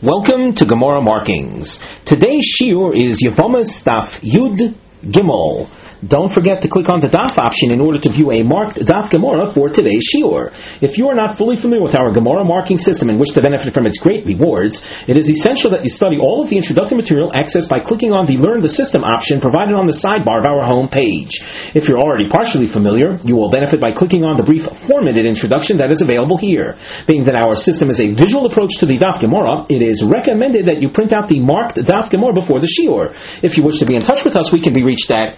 Welcome to Gemara Markings. Today's shiur is Yevamos Daf Yud Gimel. Don't forget to click on the Daf option in order to view a marked Daf Gemara for today's shiur. If you are not fully familiar with our Gemara marking system and wish to benefit from its great rewards, it is essential that you study all of the introductory material accessed by clicking on the Learn the System option provided on the sidebar of our home page. If you're already partially familiar, you will benefit by clicking on the brief 4-minute introduction that is available here. Being that our system is a visual approach to the Daf Gemara, it is recommended that you print out the marked Daf Gemara before the shiur. If you wish to be in touch with us, we can be reached at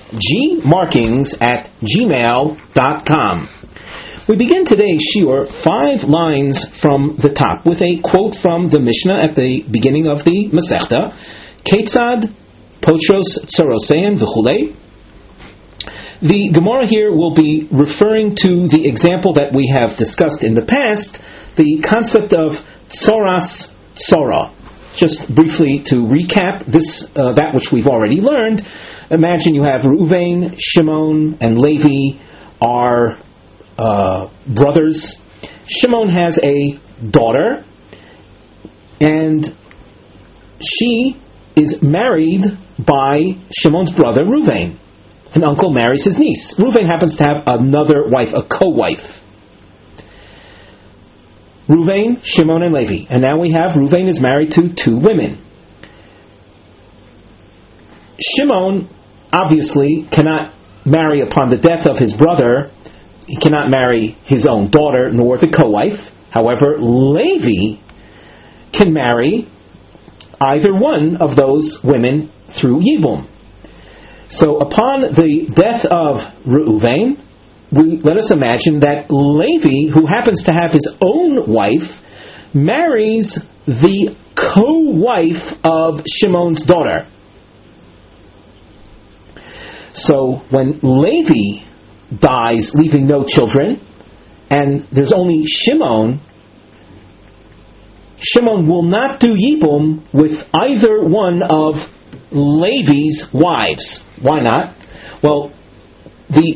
markings@gmail.com. We begin today's shiur 5 lines from the top with a quote from the Mishnah at the beginning of the Masechta, Ketzad Potros Tzorosein V'chulei. The Gemara here will be referring to the example that we have discussed in the past, the concept of Tzoras Tzora. Just briefly to recap this, that which we've already learned. Imagine you have Reuven, Shimon, and Levi are brothers. Shimon has a daughter, and she is married by Shimon's brother Reuven. An uncle marries his niece. Reuven happens to have another wife, a co-wife. Reuven, Shimon, and Levi. And now we have Reuven is married to 2 women. Shimon obviously cannot marry upon the death of his brother. He cannot marry his own daughter, nor the co-wife. However, Levi can marry either one of those women through Yibum. So upon the death of Reuven, let us imagine that Levi, who happens to have his own wife, marries the co-wife of Shimon's daughter. So when Levi dies, leaving no children, and there's only Shimon will not do Yibum with either one of Levi's wives. Why not? Well, the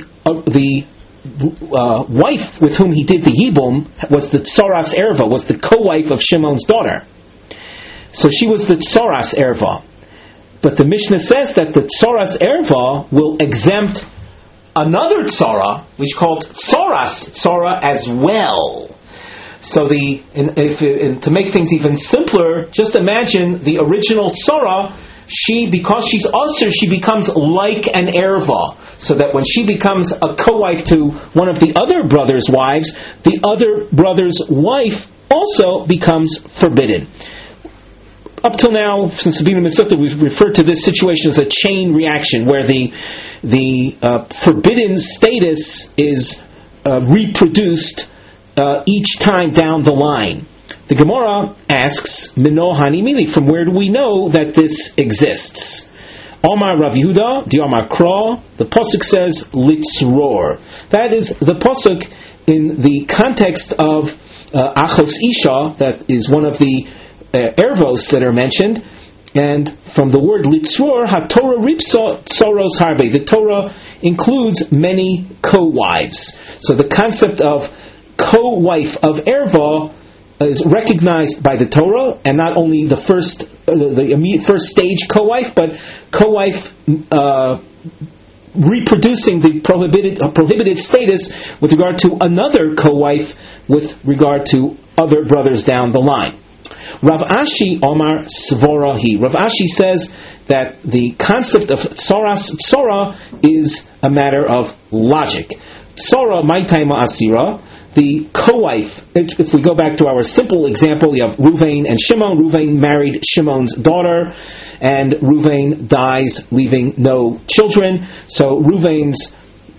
wife with whom he did the Yibum was the Tzoras Erva, was the co-wife of Shimon's daughter. So she was the Tzoras Erva. But the Mishnah says that the Tzoras Erva will exempt another Tzora, which is called Tzoras Tzora as well. So to make things even simpler, just imagine the original Tzora, because she's Asur, she becomes like an Erva. So that when she becomes a co-wife to one of the other brother's wives, the other brother's wife also becomes forbidden. Up till now, since the beginning of the Masechta, we've referred to this situation as a chain reaction, where the forbidden status is reproduced each time down the line. The Gemara asks, Mino Hani Mili, from where do we know that this exists? Omar Rav Yehuda, the Omar Kra, the Pasuk says, Litzror. That is the Pasuk in the context of Achos Isha, that is one of the Ervos that are mentioned, and from the word Litzror, HaTorah Ripsa Tzoros Harbe. The Torah includes many co-wives. So the concept of co-wife of Erva is recognized by the Torah, and not only the first stage co-wife, but co-wife reproducing the prohibited status with regard to another co-wife with regard to other brothers down the line. Rav Ashi Omar Svorahi. Rav Ashi says that the concept of Tzoras Tzora is a matter of logic. Tzora Maitaima Asira, the co-wife. If we go back to our simple example, you have Reuven and Shimon. Reuven married Shimon's daughter, and Reuven dies leaving no children. So Reuven's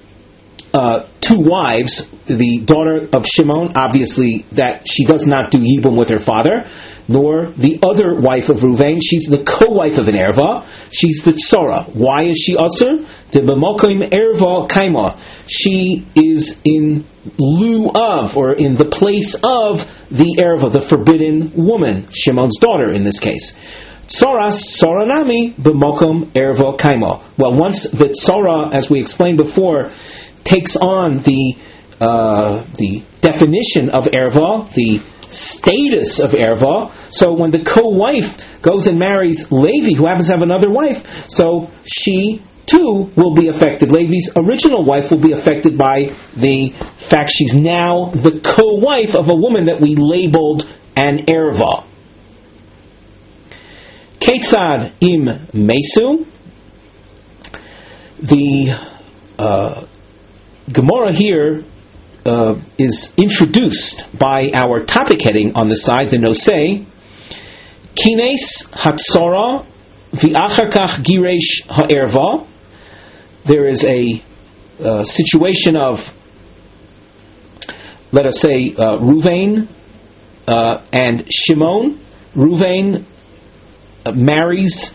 2 wives, the daughter of Shimon, obviously that she does not do Yibum with her father, nor the other wife of Reuven. She's the co-wife of an Erva. She's the Tzora. Why is she Asur? The B'mokim Erva Kaima. She is in lieu of, or in the place of, the Erva, the forbidden woman, Shimon's daughter in this case. Tzoras Tzoranami B'mokim Erva Kaima. Well, once the Tzora, as we explained before, takes on the definition of Erva, the status of erva. So when the co-wife goes and marries Levi, who happens to have another wife, so she too will be affected. Levi's original wife will be affected by the fact she's now the co-wife of a woman that we labeled an erva. Ketzad im mesu. The Gemara here is introduced by our topic heading on the side, the Nosei, Kines Hatsora V'achar kach Giresh Ha'erva. There is a situation of, let us say, Ruvain and Shimon. Ruvain marries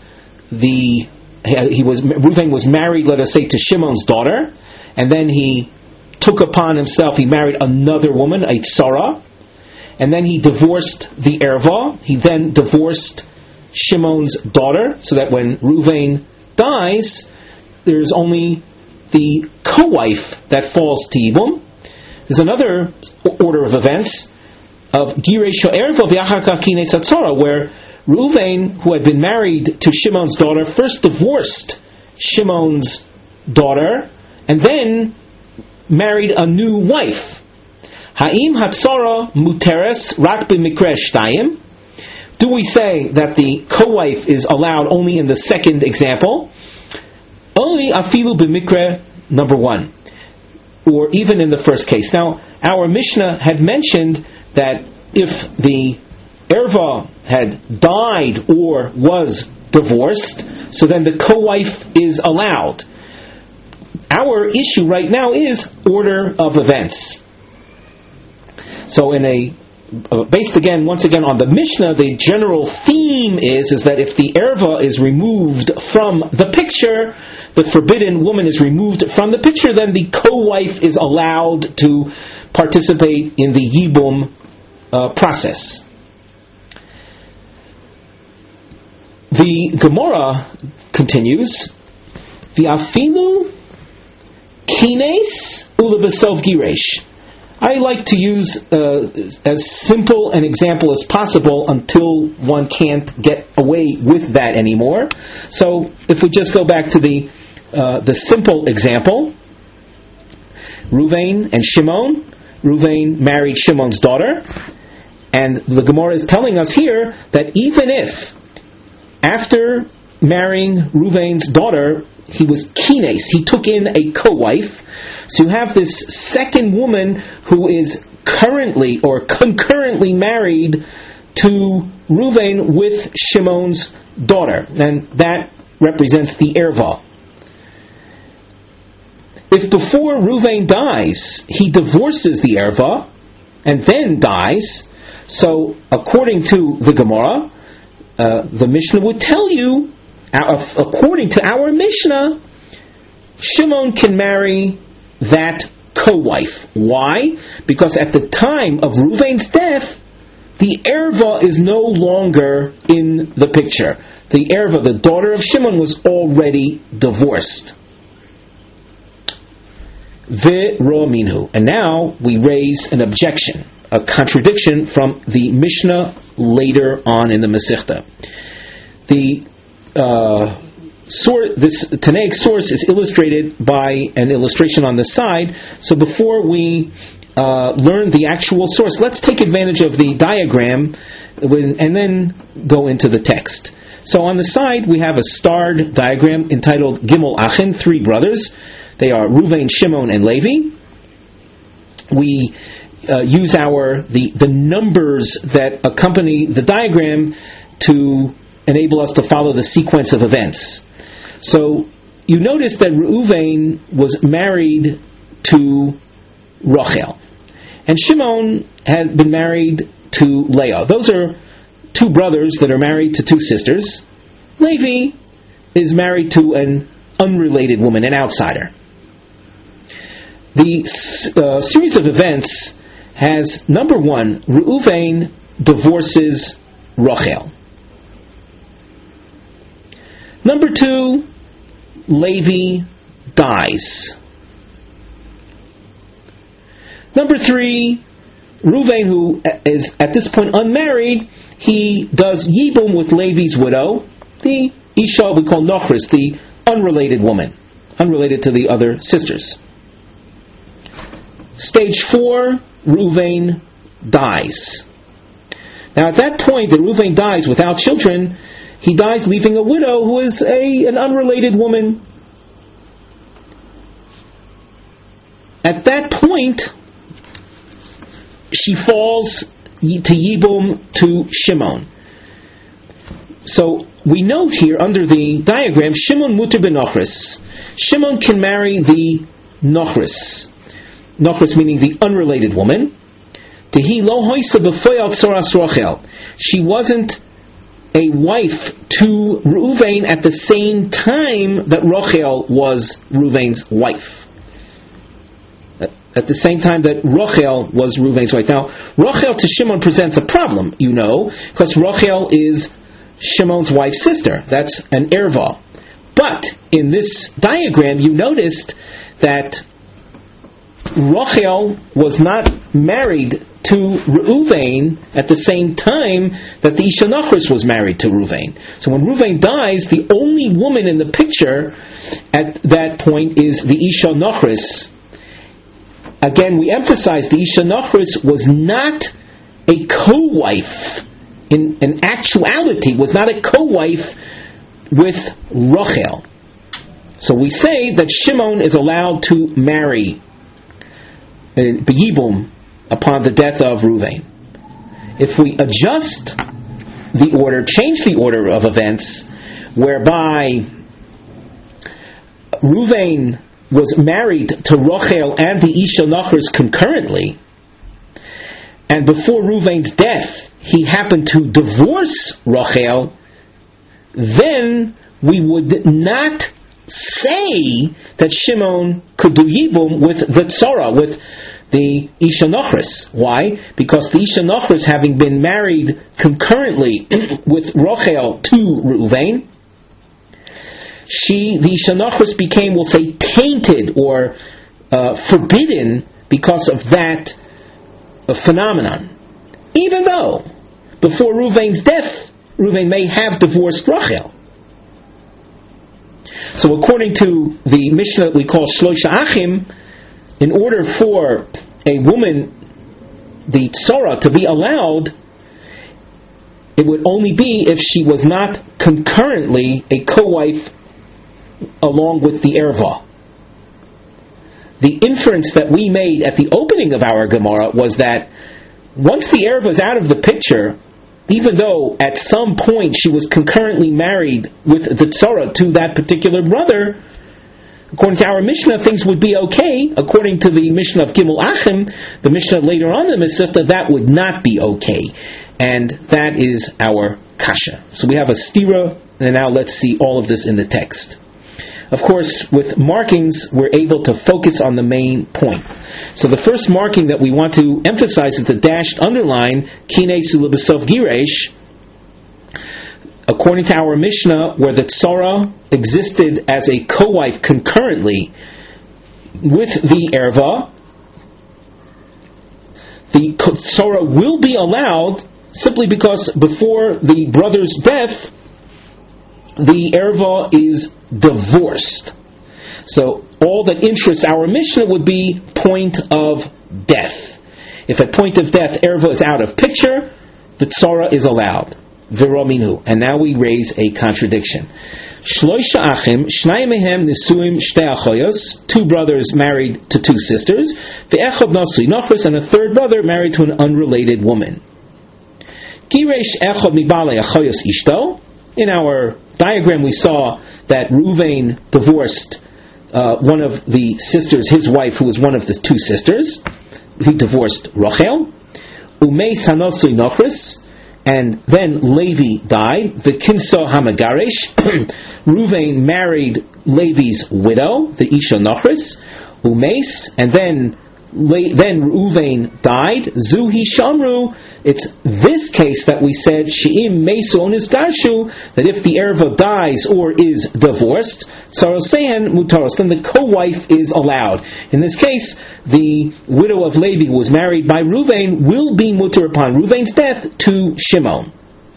Ruvain was married, let us say, to Shimon's daughter, and then he took upon himself, he married another woman, a Tzara, and then he divorced the Erva. He then divorced Shimon's daughter, so that when Ruvain dies, there's only the co-wife that falls to Yibum. There's another order of events of Giresh Ha'erva V'achar kach Kines Hatzora, where Ruvain, who had been married to Shimon's daughter, first divorced Shimon's daughter, and then married a new wife. Ha'im Hatzora Muteres Rak B'mikre Shtayim. Do we say that the co-wife is allowed only in the second example? Only afilu b'mikre number 1, or even in the first case. Now, our Mishnah had mentioned that if the erva had died or was divorced, so then the co-wife is allowed. Our issue right now is order of events. So based again, once again, on the Mishnah, the general theme is that if the erva is removed from the picture, the forbidden woman is removed from the picture, then the co-wife is allowed to participate in the Yibum process. The Gemara continues, V'afilu kines ulebesov giresh. I like to use as simple an example as possible until one can't get away with that anymore. So if we just go back to the simple example, Ruvain and Shimon. Ruvain married Shimon's daughter, and the Gemara is telling us here that even if after marrying Ruvain's daughter he was kines, he took in a co-wife, so you have this second woman who is currently or concurrently married to Ruvain with Shimon's daughter, and that represents the erva. If before Ruvain dies, he divorces the erva, and then dies, so according to the Gemara, the Mishnah would tell you, according to our Mishnah, Shimon can marry that co-wife. Why? Because at the time of Ruvain's death, the erva is no longer in the picture. The erva, the daughter of Shimon, was already divorced. Ve'ro minhu. And now we raise an objection, a contradiction from the Mishnah later on in the Masechta. This Tanaic source is illustrated by an illustration on the side. So before we learn the actual source, let's take advantage of the diagram and then go into the text. So on the side we have a starred diagram entitled Gimel Achin, 3 brothers. They are Ruvain, Shimon, and Levi. We use the numbers that accompany the diagram to enable us to follow the sequence of events. So you notice that Reuven was married to Rachel, and Shimon had been married to Leah. Those are 2 brothers that are married to 2 sisters. Levi is married to an unrelated woman, an outsider. The series of events has, number 1, Reuven divorces Rachel. Number 2, Levi dies. Number 3, Reuven, who is at this point unmarried, he does Yibum with Levi's widow, the Isha we call Nochris, the unrelated woman, unrelated to the other sisters. Stage 4, Reuven dies. Now at that point that Reuven dies without children, he dies leaving a widow who is an unrelated woman. At that point, she falls to Yibum to Shimon. So we note here under the diagram, Shimon muter b'nochris. Shimon can marry the nochris. Nochris meaning the unrelated woman. Tehi lo hoisa b'foyal tzoras Rachel. She wasn't a wife to Reuven at the same time that Rachel was Reuven's wife. At the same time that Rachel was Reuven's wife. Now, Rachel to Shimon presents a problem, because Rachel is Shimon's wife's sister. That's an erva. But in this diagram, you noticed that Rachel was not married to Reuven at the same time that the Isha Nochris was married to Reuven. So when Reuven dies, the only woman in the picture at that point is the Isha Nochris. Again, we emphasize the Isha Nochris was not a co-wife. In actuality, was not a co-wife with Rachel. So we say that Shimon is allowed to marry B'yibum upon the death of Reuven. If we adjust the order, change the order of events, whereby Reuven was married to Rachel and the Isha Nochris concurrently, and before Reuven's death he happened to divorce Rachel, then we would not say that Shimon could do Yibum with the Tzora, with the Isha Nochris. Why? Because the Isha Nochris, having been married concurrently with Rachel to Reuven, the Isha Nochris became, we'll say, tainted or forbidden because of that phenomenon. Even though before Reuven's death, Reuven may have divorced Rachel. So according to the Mishnah that we call Shlosha Achim, in order for a woman, the Tzora, to be allowed, it would only be if she was not concurrently a co-wife along with the erva. The inference that we made at the opening of our Gemara was that once the erva is out of the picture, even though at some point she was concurrently married with the Tzora to that particular brother, according to our Mishnah, things would be okay. According to the Mishnah of Gimel Achim, the Mishnah later on in the Masechta, that would not be okay. And that is our kasha. So we have a stira, and now let's see all of this in the text. Of course, with markings, we're able to focus on the main point. So the first marking that we want to emphasize is the dashed underline, Kinesu L'Besov Giresh. According to our Mishnah, where the Tzora existed as a co-wife concurrently with the erva, the Tzora will be allowed simply because before the brother's death, the erva is divorced. So all that interests our Mishnah would be point of death. If at point of death erva is out of picture, the Tzora is allowed. Virominu. And now we raise a contradiction. Shloisha achim, shnai mehem nisuim shtei achoyos, two brothers married to two sisters, ve'echad nasui nochris, and a third brother married to an unrelated woman. Giresh echad mibale achoyos ishto. In our diagram we saw that Reuven divorced one of the sisters, his wife, who was one of the two sisters. He divorced Rachel. Umeis hanosui nochris, and then Levi died. V'kinso hamagaresh. Reuven married Levi's widow, the Isha Nochris. Umeis, and then then Reuven died. Zuhi Shamru. It's this case that we said She'im Mesu Onis Garshu, that if the erva dies or is divorced, Sarosehen Mutaros, then the co-wife is allowed. In this case, the widow of Levi who was married by Reuven will be mutar upon Reuven's death to Shimon.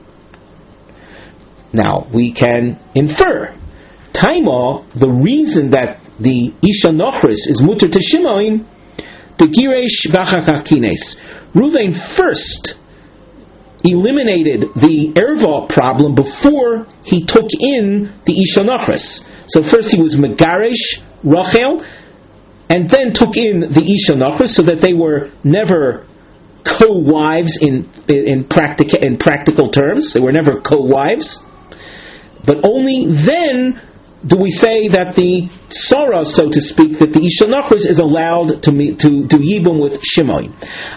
Now we can infer Taima, the reason that the Isha Nochris is mutar to Shimon, the Giresh V'achar Kines. Reuven first eliminated the erva problem before he took in the Isha Nochris. So first he was Megaresh Rachel, and then took in the Isha Nochris, so that they were never co-wives in practical terms. They were never co-wives. But only then do we say that the Tzara, so to speak, that the Isha Nochris is allowed to do Yibum with Shimon.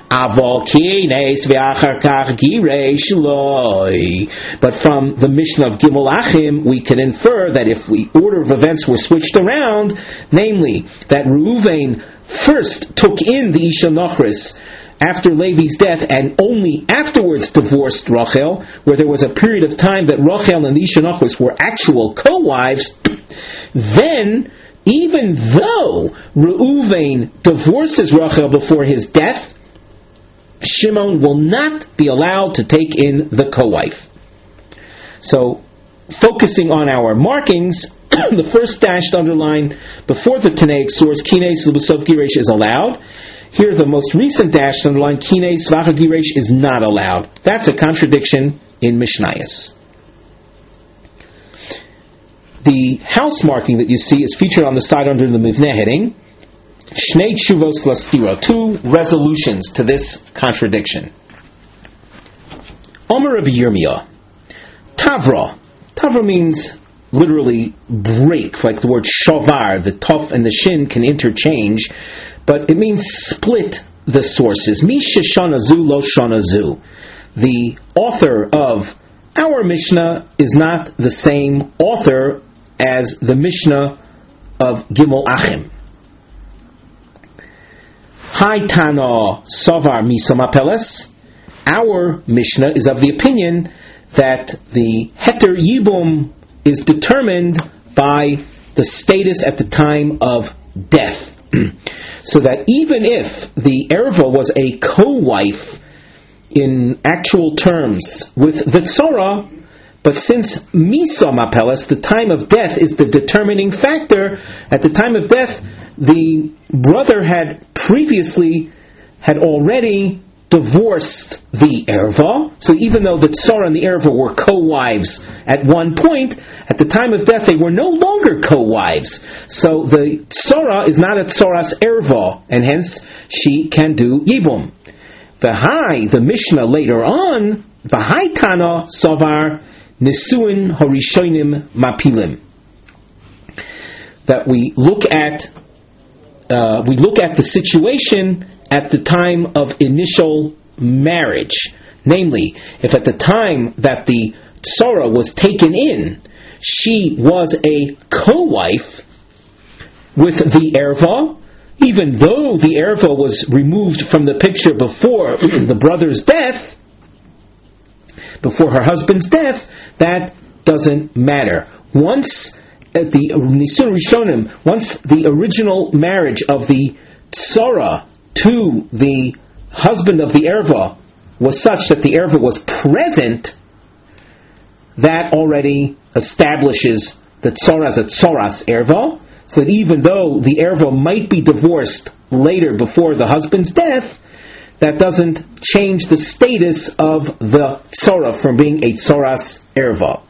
But from the Mishnah of Gimel Achim, we can infer that if the order of events were switched around, namely, that Reuven first took in the Isha Nochris after Levi's death, and only afterwards divorced Rachel, where there was a period of time that Rachel and the Isha Nochris were actual co-wives, then, even though Reuven divorces Rachel before his death, Shimon will not be allowed to take in the co-wife. So, focusing on our markings, the first dashed underline before the Tanaic source, Kines L'Besov Giresh, is allowed. Here, the most recent dashed underline, Kines V'achar Giresh, is not allowed. That's a contradiction in Mishnayos. The house marking that you see is featured on the side under the Mivneh heading. Shnei Tshuvos Lastira, 2 resolutions to this contradiction. Omer Rabbi Yirmiyah, Tavra. Tavra means literally break, like the word shavar. The tov and the shin can interchange, but it means split the sources. Misha shanazu lo shanazu. The author of our Mishnah is not the same author as the Mishnah of Gimel Achim. Hai Tana Savar Misama Peles. Our Mishnah is of the opinion that the Heter Yibum is determined by the status at the time of death. So that even if the erva was a co-wife in actual terms with the tzora, but since misa mapeles, the time of death is the determining factor, at the time of death, the brother had already divorced the erva. So even though the tzara and the erva were co-wives at one point, at the time of death they were no longer co-wives. So the tzara is not a tzoras erva, and hence she can do yibum. The Mishnah later on, V'hai Tana Savar Nisuin Horishonim Mapilim. That we look at the situation at the time of initial marriage. Namely, if at the time that the tzara was taken in, she was a co-wife with the erva, even though the erva was removed from the picture before the brother's death, before her husband's death, that doesn't matter. Once at the Nisun Rishonim, once the original marriage of the tzara to the husband of the erva was such that the erva was present, that already establishes the tzara as a tzoras erva, so that even though the erva might be divorced later before the husband's death, that doesn't change the status of the tzara from being a tzoras erva.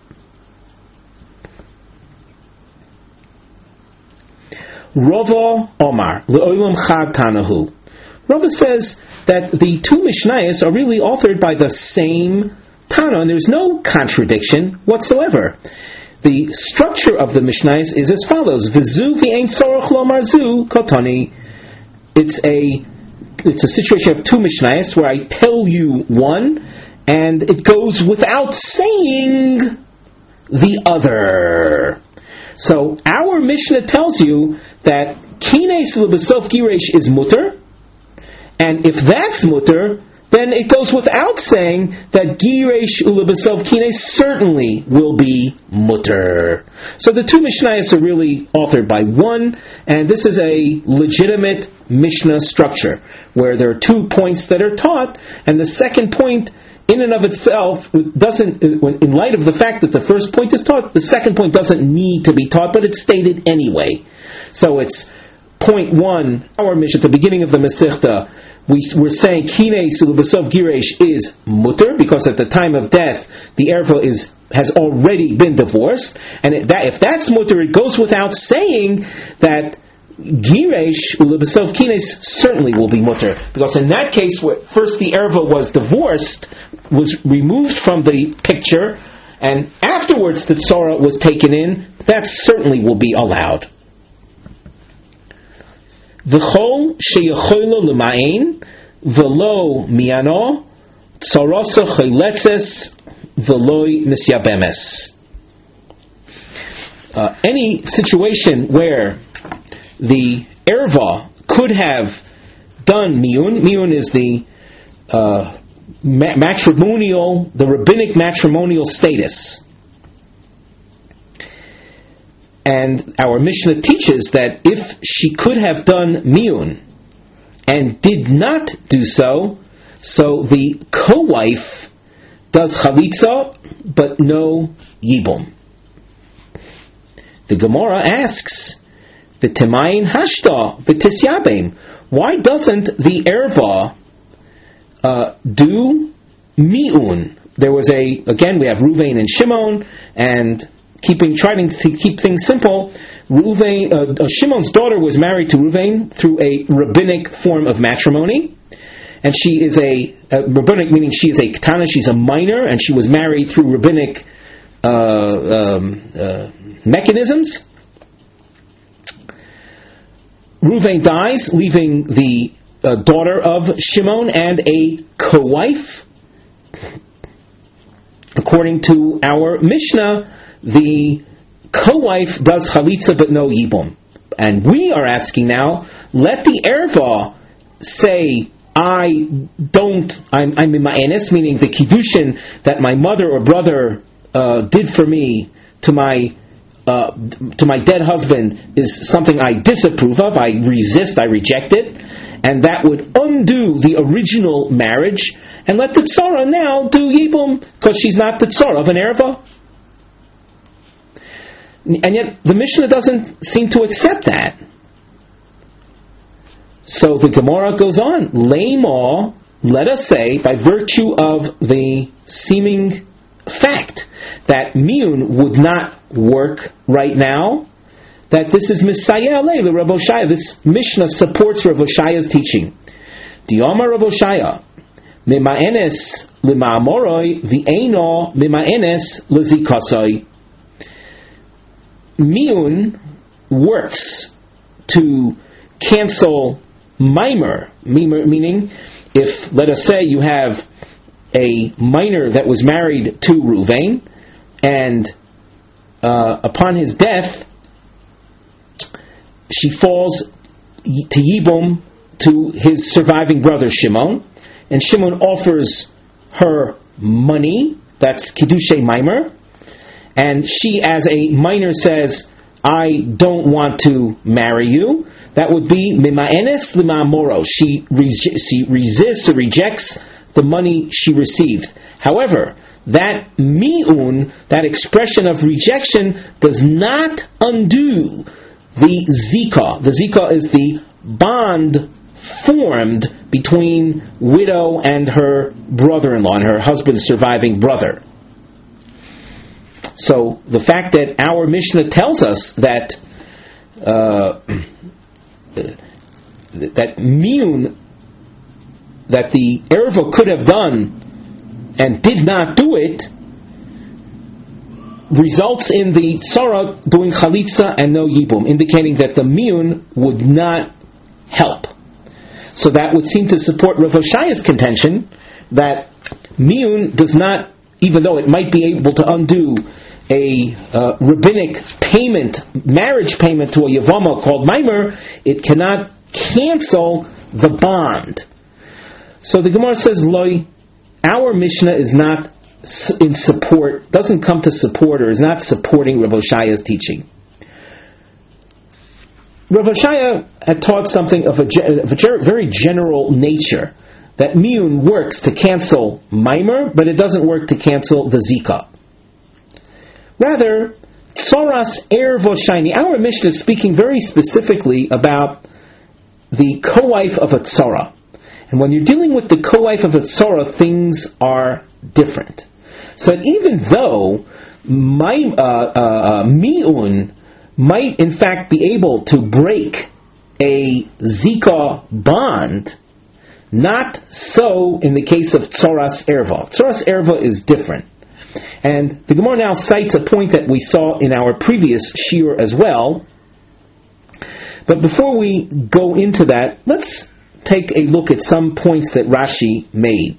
Rava Omar Le'olam Chad Tanahu. Rava says that the two Mishnayos are really authored by the same Tana, and there's no contradiction whatsoever. The structure of the Mishnayos is as follows: V'zu v'ein tzorach lomar zu kotani. It's a situation of two Mishnayos where I tell you one, and it goes without saying the other. So our Mishnah tells you that Kines L'Besof Giresh is mutter, And if that's mutter, then it goes without saying that Giresh Ulabasov Kine certainly will be mutter. So the two Mishnayos are really authored by one, and this is a legitimate Mishnah structure, where there are 2 points that are taught, and the second point in and of itself doesn't, in light of the fact that the first point is taught, the second point doesn't need to be taught, but it's stated anyway. So it's point 1, our Mishnah, at the beginning of the Masechta, we're saying Kinei Sulubasov Giresh is mutter, because at the time of death, the erva has already been divorced, and if that's mutter, it goes without saying that Giresh Ulubasov Kines certainly will be mutter, because in that case, where first the erva was divorced, was removed from the picture, and afterwards the tzara was taken in, that certainly will be allowed. V'chol sheyachoylo l'ma'in v'lo miano tzarasa chayletzes v'loi nisyabemes. Any situation where the erva could have done miyun. Miyun is the matrimonial, the rabbinic matrimonial status. And our Mishnah teaches that if she could have done miyun and did not do so, so the co-wife does chalitza, but no yibum. The Gemara asks, V'temayin hashta v'tisyabim. Why doesn't the erva do mi'un? There was again we have Ruvain and Shimon, and trying to keep things simple. Shimon's daughter was married to Ruvain through a rabbinic form of matrimony, and she is a rabbinic, meaning she is a ketana, she's a minor, and she was married through rabbinic mechanisms. Ruvain dies, leaving the daughter of Shimon and a co-wife. According to our Mishnah, the co-wife does chalitza but no yibum. And we are asking now, let the erva say, I'm in ma'anis, meaning the kiddushin that my mother or brother did for me to my dead husband is something I disapprove of, I resist, I reject it, and that would undo the original marriage, and let the tzara now do yibum, because she's not the tzara of an erva. And yet the Mishnah doesn't seem to accept that. So the Gemara goes on, Leima, let us say, by virtue of the seeming fact that miyun would not work right now, that this is Misayeh Alei, the Rav Oshaya. This Mishnah supports Rav Oshaya's teaching. Diyama Rav Oshaya, Mima'enes Lima'amoroi, V'eino Mima'enes Lizikasoi. Miyun works to cancel mimer, meaning if, let us say, you have a minor that was married to Ruvain, and upon his death, she falls to Yibum to his surviving brother Shimon, and Shimon offers her money, that's Kiddushay Mimer, and she as a minor says, I don't want to marry you. That would be Mima'enes Lima'amoro. She resists or rejects the money she received. However, that mi'un, that expression of rejection, does not undo the zika. The zika is the bond formed between widow and her brother-in-law, and her husband's surviving brother. So the fact that our Mishnah tells us that that mi'un, that the erva could have done and did not do it, results in the tzara doing chalitza and no yibum, indicating that the mi'un would not help. So that would seem to support Rav Oshaya's contention that mi'un does not, even though it might be able to undo a rabbinic payment, marriage payment to a yavama called mimer, it cannot cancel the bond. So the Gemara says, Loi, our Mishnah is not in support, doesn't come to support or is not supporting Rav Hoshaya's teaching. Rav Hoshaya had taught something of a very general nature, that miyun works to cancel maimer, but it doesn't work to cancel the zika. Rather, tzoras ervo shayni, our Mishnah is speaking very specifically about the co-wife of a tzara. And when you're dealing with the co-wife of a tzara, things are different. So that even though miyun might in fact be able to break a zika bond, not so in the case of tzoras erva. Tzoras erva is different. And the Gemara now cites a point that we saw in our previous shiur as well. But before we go into that, let's take a look at some points that Rashi made.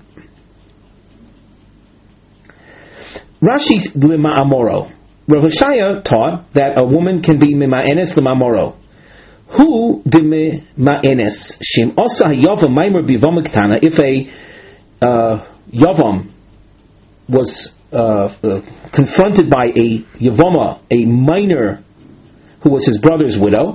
Rashi's Lima'amoro. Rav Hoshaya taught that a woman can be Mima'enes Lima'amoro. Who Dima'enes Shim Osa Yavam Maimer Bivam Ktana. If a Yavam was confronted by a Yavama, a minor who was his brother's widow,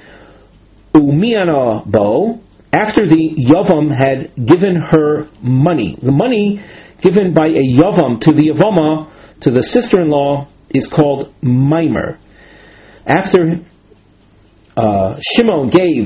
Umiana Bo, after the Yavam had given her money. The money given by a Yavam to the Yavama, to the sister-in-law, is called Maimer. After Shimon gave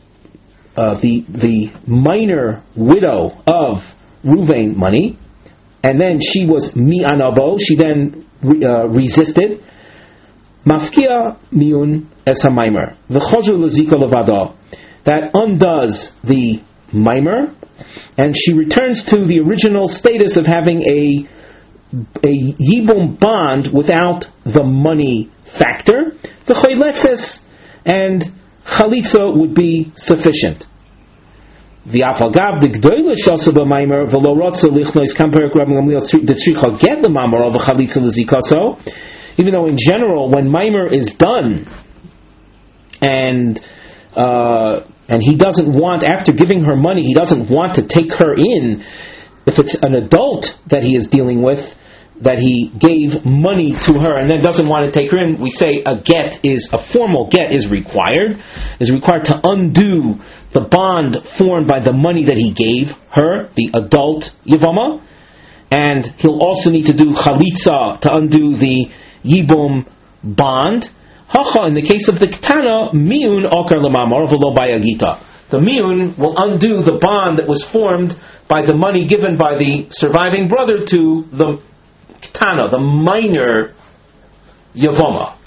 the minor widow of Ruvain money, and then she was mi'anabo, she then resisted, mafkia miyun es ha-maimer, v'chozu l'zika levado, that undoes the maimer, and she returns to the original status of having a yibum bond without the money factor, v'choyletzes, and chalitza would be sufficient. V'afagav d'gdoyle shasa b'maimer v'lo rotza lichnois kamperik Rabbi Gamliel d'tzricha get the mamar of a chalitza l'zikaso, even though in general when maimer is done and he doesn't want, after giving her money, he doesn't want to take her in, if it's an adult that he is dealing with, that he gave money to her and then doesn't want to take her in, we say a formal get is required to undo the bond formed by the money that he gave her, the adult Yavama, and he'll also need to do chalitza to undo the yibum bond. Hacha, in the case of the Ketana, miyun okar lemamar v'lo bayagita. The miyun will undo the bond that was formed by the money given by the surviving brother to the Ketana, the minor Yavama.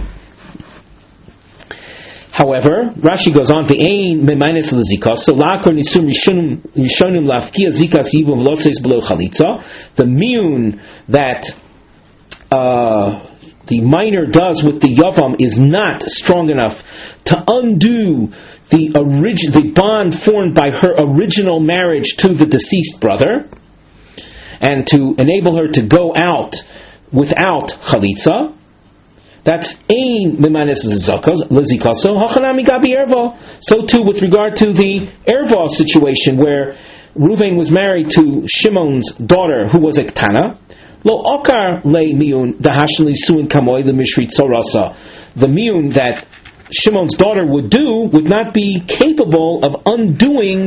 However, Rashi goes on, v'ein memaynes l'zikos, so la'akor nisum rishonim la'afkia zikas yibum v'lotzeis below chalitza, the miyun that the minor does with the Yavam is not strong enough to undo the bond formed by her original marriage to the deceased brother, and to enable her to go out without chalitza. That's ein mimanis lezikaso hachanami gabi erva. So too with regard to the erva situation, where Reuven was married to Shimon's daughter, who was a ketana. Lo okar le miyun dahashli suin kamoy the mishri tzorasa. The miyun that Shimon's daughter would do would not be capable of undoing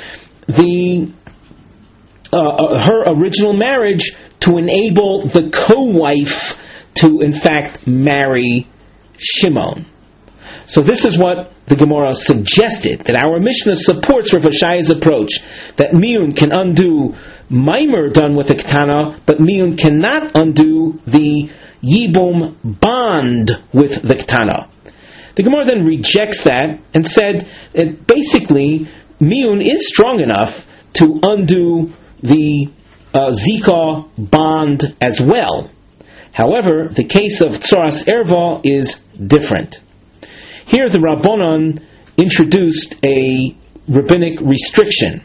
her original marriage to enable the co-wife to in fact marry Shimon. So this is what the Gemara suggested, that our Mishnah supports Rav Hoshaya's approach, that miyun can undo maimer done with a ketana, but miyun cannot undo the yibum bond with the ketana. The Gemara then rejects that and said that basically miyun is strong enough to undo the zika bond as well. However, the case of tzoras erva is different. Here the Rabbanon introduced a rabbinic restriction.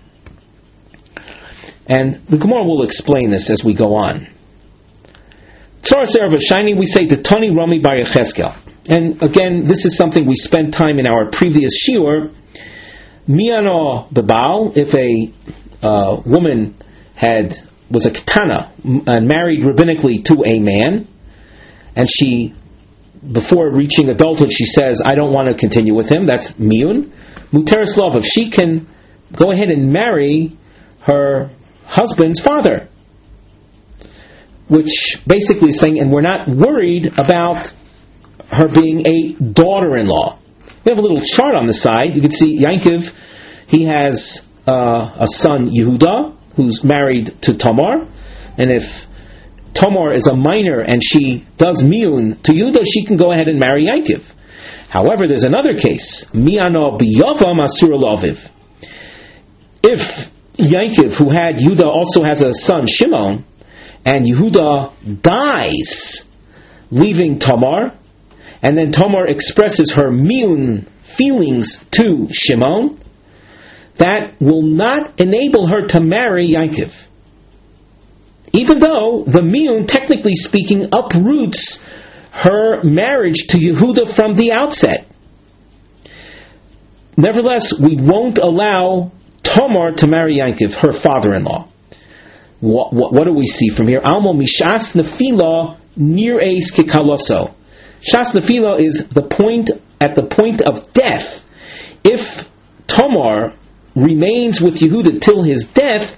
And the Gemara will explain this as we go on. Tzoras erva shiny, we say the Tani Rami Bar Yecheskel. And again, this is something we spent time in our previous shiur. Miano Babal, if a woman was a ketana and married rabbinically to a man, and she, before reaching adulthood, she says, I don't want to continue with him, that's miyun. Muteris love, if she can go ahead and marry her husband's father, which basically is saying, and we're not worried about her being a daughter-in-law. We have a little chart on the side. You can see Yankov, he has a son, Yehuda, who's married to Tamar, and if Tamar is a minor and she does miyun to Yehuda, she can go ahead and marry Yankov. However, there's another case, Miano biyavam asur laviv. If Yankov, who had Yehuda, also has a son, Shimon, and Yehuda dies, leaving Tamar, and then Tamar expresses her miyun feelings to Shimon, that will not enable her to marry Yankov. Even though the miyun, technically speaking, uproots her marriage to Yehuda from the outset. Nevertheless, we won't allow Tamar to marry Yankov, her father-in-law. What do we see from here? Almo mishas nefila nir eis kikaloso. Shas nefila is at the point of death. If Tamar remains with Yehuda till his death,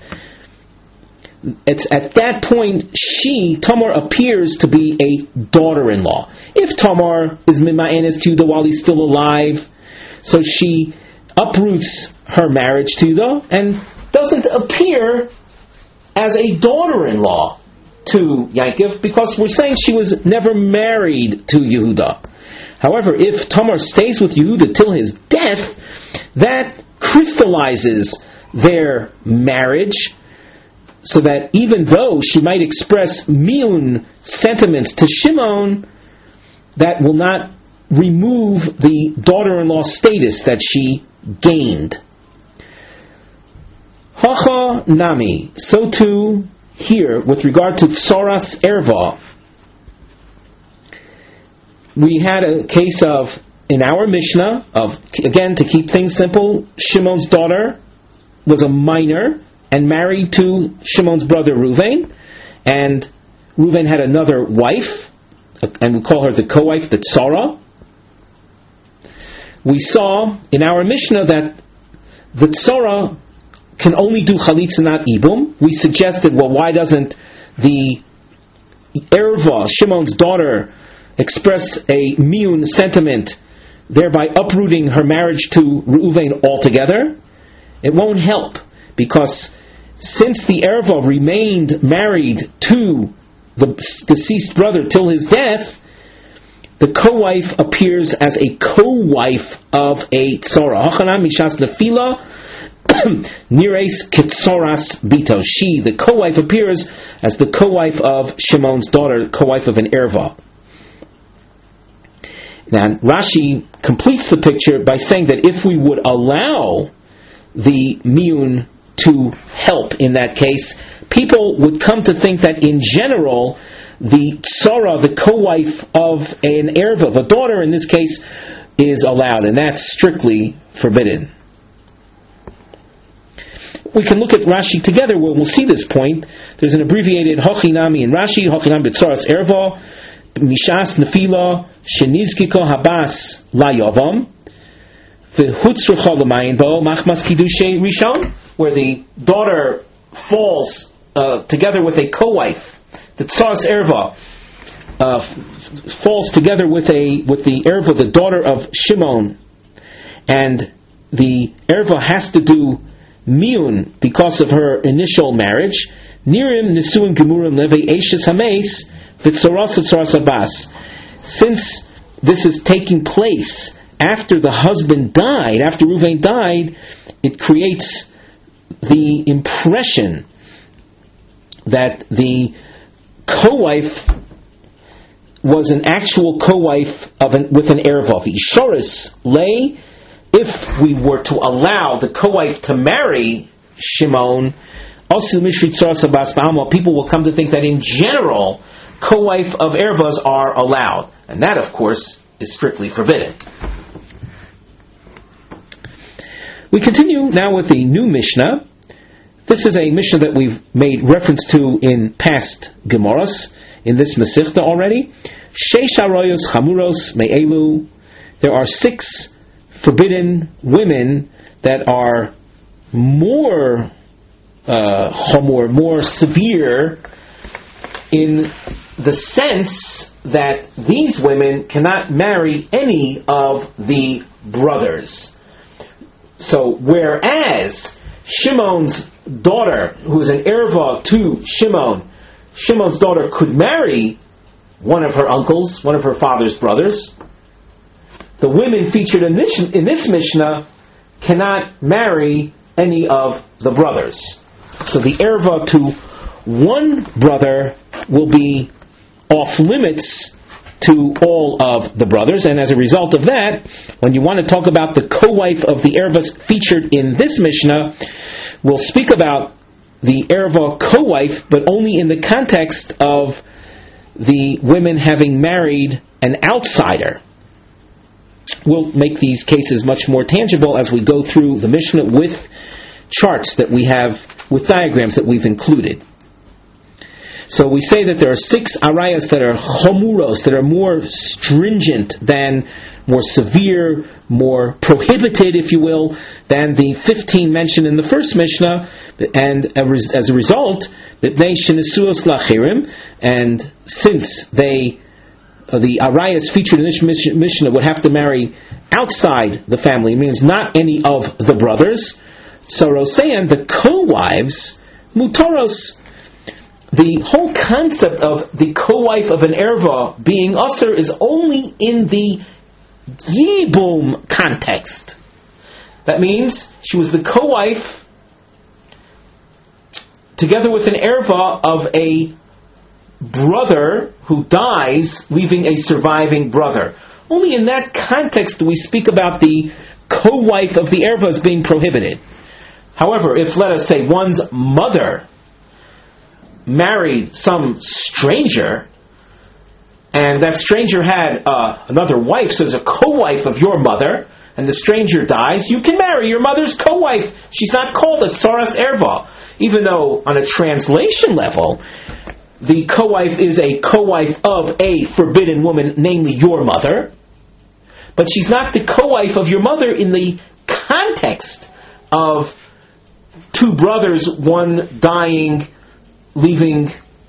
it's at that point Tamar appears to be a daughter-in-law. If Tamar is mima'enes to Yehuda while he's still alive, so she uproots her marriage to Yehuda and doesn't appear as a daughter-in-law to Yankov, because we're saying she was never married to Yehuda. However, if Tamar stays with Yehuda till his death, that crystallizes their marriage, so that even though she might express miyun sentiments to Shimon, that will not remove the daughter-in-law status that she gained. Hacha nami, so too here, with regard to Tsoras Erva, we had a case of, in our Mishnah, again, to keep things simple, Shimon's daughter was a minor and married to Shimon's brother Reuven, and Reuven had another wife, and we call her the co-wife, the Tzara. We saw in our Mishnah that the Tzara can only do chalitza, not ibum. We suggested, well, why doesn't the Erva, Shimon's daughter, express a miyun sentiment, thereby uprooting her marriage to Reuven altogether? It won't help, because since the Erva remained married to the deceased brother till his death, the co-wife appears as a co-wife of a tzara. Hachanam mishas nefila nireis ketzoras bito. She, the co-wife, appears as the co-wife of Shimon's daughter, co-wife of an Erva. Now, Rashi completes the picture by saying that if we would allow the miyun to help in that case, people would come to think that in general, the tzara, the co-wife of an erva, of a daughter in this case, is allowed, and that's strictly forbidden. We can look at Rashi together where we'll see this point. There's an abbreviated Hochinami in Rashi, Hochinami b'tzoras erva, mishas nefila, shenizkiko habas la yavam, v'hutzrucha l'mayin bo, machmas kiddushay rishon, where the daughter falls together with a co-wife. The tzoras erva falls together with the erva, the daughter of Shimon, and the erva has to do miyun because of her initial marriage. Nirim nisuim gemurim leve eishes hameis v'tzoras tzoras abbas. Since this is taking place after the husband died, after Reuven died, it creates the impression that the co-wife was an actual co-wife with an erva. The ishoris lay, if we were to allow the co-wife to marry Shimon, people will come to think that in general, co-wife of ervas are allowed. And that, of course, is strictly forbidden. We continue now with the new Mishnah. This is a Mishnah that we've made reference to in past Gemaras, in this Masechta already. Sheish aroyos chamuros me'elu. There are 6 forbidden women that are more chamur, more severe, in the sense that these women cannot marry any of the brothers. So, whereas Shimon's daughter, who is an erva to Shimon, Shimon's daughter could marry one of her uncles, one of her father's brothers, the women featured in this Mishnah cannot marry any of the brothers. So the erva to one brother will be off limits to all of the brothers, and as a result of that, when you want to talk about the co-wife of the ervas featured in this Mishnah, we'll speak about the erva co-wife, but only in the context of the women having married an outsider. We'll make these cases much more tangible as we go through the Mishnah with charts that we have, with diagrams that we've included. So we say that there are 6 arayas that are chomuros, that are more stringent than, more severe, more prohibited, if you will, than the 15 mentioned in the first Mishnah, and as a result, and since the arayas featured in this Mishnah would have to marry outside the family, it means not any of the brothers, so Roseyan, the co-wives, mutaros, the whole concept of the co-wife of an erva being usher is only in the yibum context. That means she was the co-wife together with an erva of a brother who dies, leaving a surviving brother. Only in that context do we speak about the co-wife of the erva as being prohibited. However, if, let us say, one's mother married some stranger, and that stranger had another wife, so there's a co-wife of your mother, and the stranger dies, you can marry your mother's co-wife. She's not called a tsaras erva, even though on a translation level, the co-wife is a co-wife of a forbidden woman, namely your mother, but she's not the co-wife of your mother in the context of 2 brothers, one dying, leaving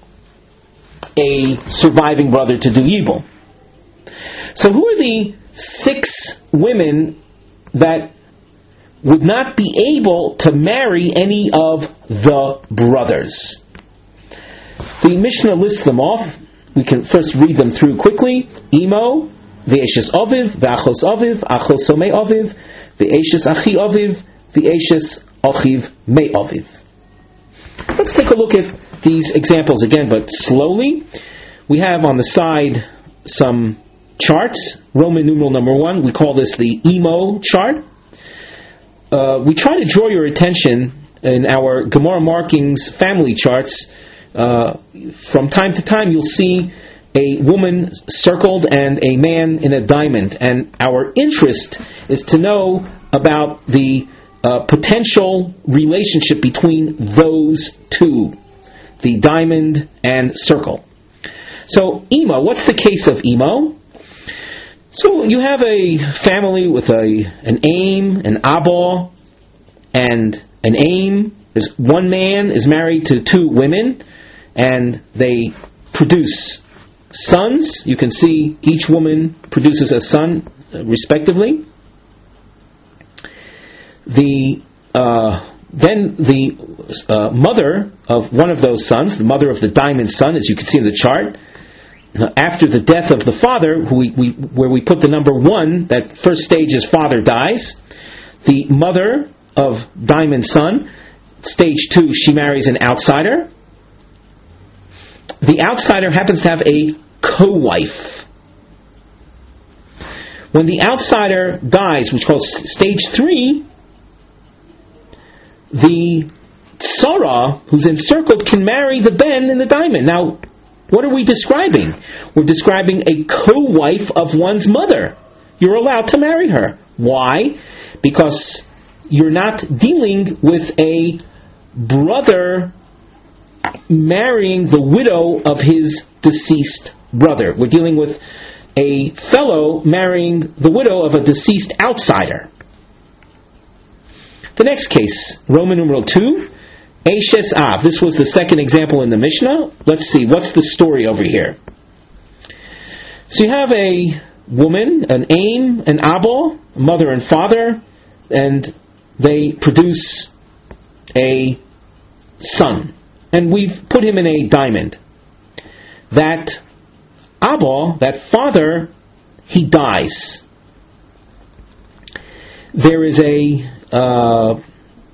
a surviving brother to do evil. So who are the 6 women that would not be able to marry any of the brothers? The Mishnah lists them off. We can first read them through quickly. Imo, V'eshes Aviv, V'achos Aviv, Achos Somei Aviv, V'eshes Achi Aviv, V'eshes Achiv Mei Aviv. Let's take a look at these examples again, but slowly. We have on the side some charts. Roman numeral number 1, we call this the Imo chart. We try to draw your attention in our Gemara markings family charts. From time to time you'll see a woman circled and a man in a diamond, and our interest is to know about the potential relationship between those 2, the diamond and circle. So Imo, what's the case of Imo? So you have a family with an aim, an abba, and an aim. There's one man is married to 2 women, and they produce sons. You can see each woman produces a son, respectively. Then the mother of one of those sons, the mother of the diamond son, as you can see in the chart, after the death of the father, where we put the number 1, that first stage is father dies, the mother of diamond son, stage 2, she marries an outsider. The outsider happens to have a co-wife. When the outsider dies, which calls stage 3, the tsara, who's encircled, can marry the ben in the diamond. Now, what are we describing? We're describing a co-wife of one's mother. You're allowed to marry her. Why? Because you're not dealing with a brother marrying the widow of his deceased brother. We're dealing with a fellow marrying the widow of a deceased outsider. The next case, Roman numeral 2, Eishes Av. This was the second example in the Mishnah. Let's see, what's the story over here? So you have a woman, an aim, an abel, mother and father, and they produce a son. And we've put him in a diamond. That abel, that father, he dies. There is the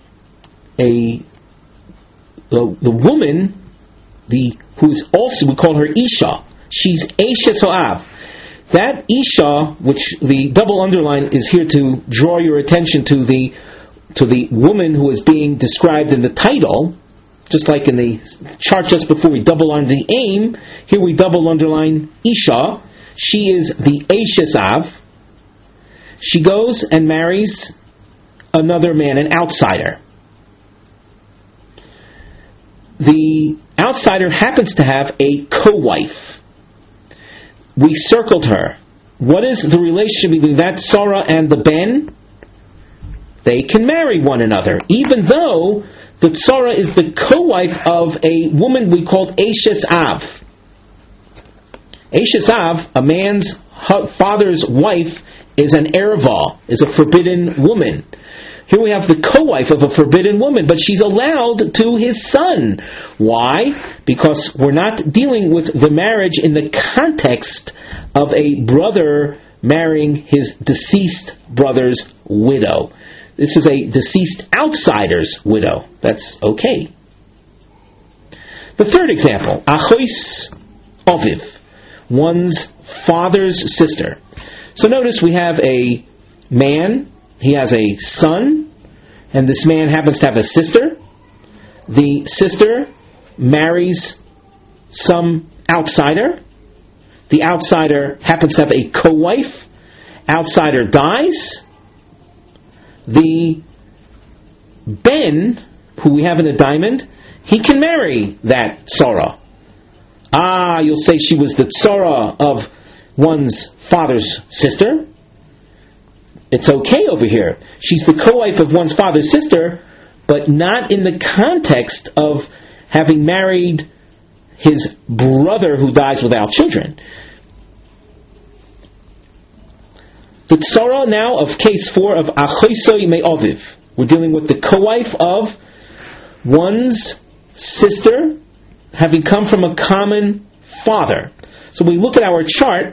woman, who is also, we call her Isha. She's Eishes Av. That Isha, which the double underline is here to draw your attention to the woman who is being described in the title, just like in the chart just before we double underline the aim, here we double underline Isha. She is the Eishes Av. She goes and marries another man, an outsider. The outsider happens to have a co-wife. We circled her. What is the relationship between that Sarah and the Ben? They can marry one another, even though the Sarah is the co-wife of a woman we called Eishes Av. Eishes Av, a man's father's wife, is an erva, is a forbidden woman. Here we have the co-wife of a forbidden woman, but she's allowed to his son. Why? Because we're not dealing with the marriage in the context of a brother marrying his deceased brother's widow. This is a deceased outsider's widow. That's okay. The third example, Achois Oviv, one's father's sister. So notice we have a man. He has a son, and this man happens to have a sister. The sister marries some outsider. The outsider happens to have a co-wife. Outsider dies. The Ben, who we have in a diamond, he can marry that Sarah. You'll say she was the Sarah of one's father's sister. It's okay over here. She's the co-wife of one's father's sister, but not in the context of having married his brother who dies without children. The tzara now of case 4 of Achoisoi Me'oviv. We're dealing with the co-wife of one's sister having come from a common father. So we look at our chart,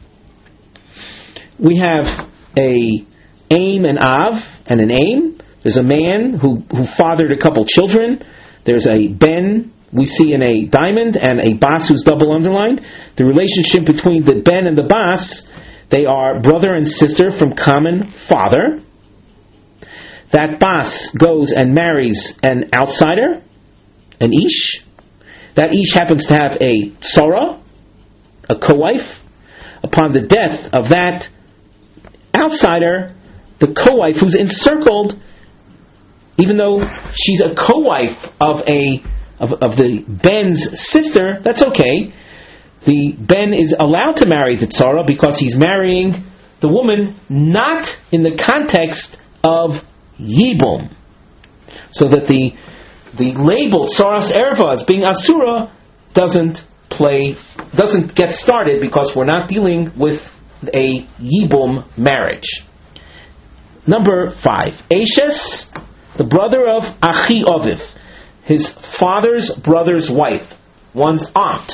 we have a aim and av and an aim. There's a man who fathered a couple children. There's a ben we see in a diamond and a bas who's double underlined. The relationship between the ben and the bas, they are brother and sister from common father. That bas goes and marries an outsider, an ish. That ish happens to have a tzara, a co-wife. Upon the death of that outsider, the co-wife who's encircled, even though she's a co-wife of the ben's sister, that's okay. The ben is allowed to marry the tzara because he's marrying the woman not in the context of yibum, so that the label tzaras erva as being asura doesn't get started because we're not dealing with a yibum marriage. Number 5, Eishes, the brother of Achi Oviv, his father's brother's wife, one's aunt.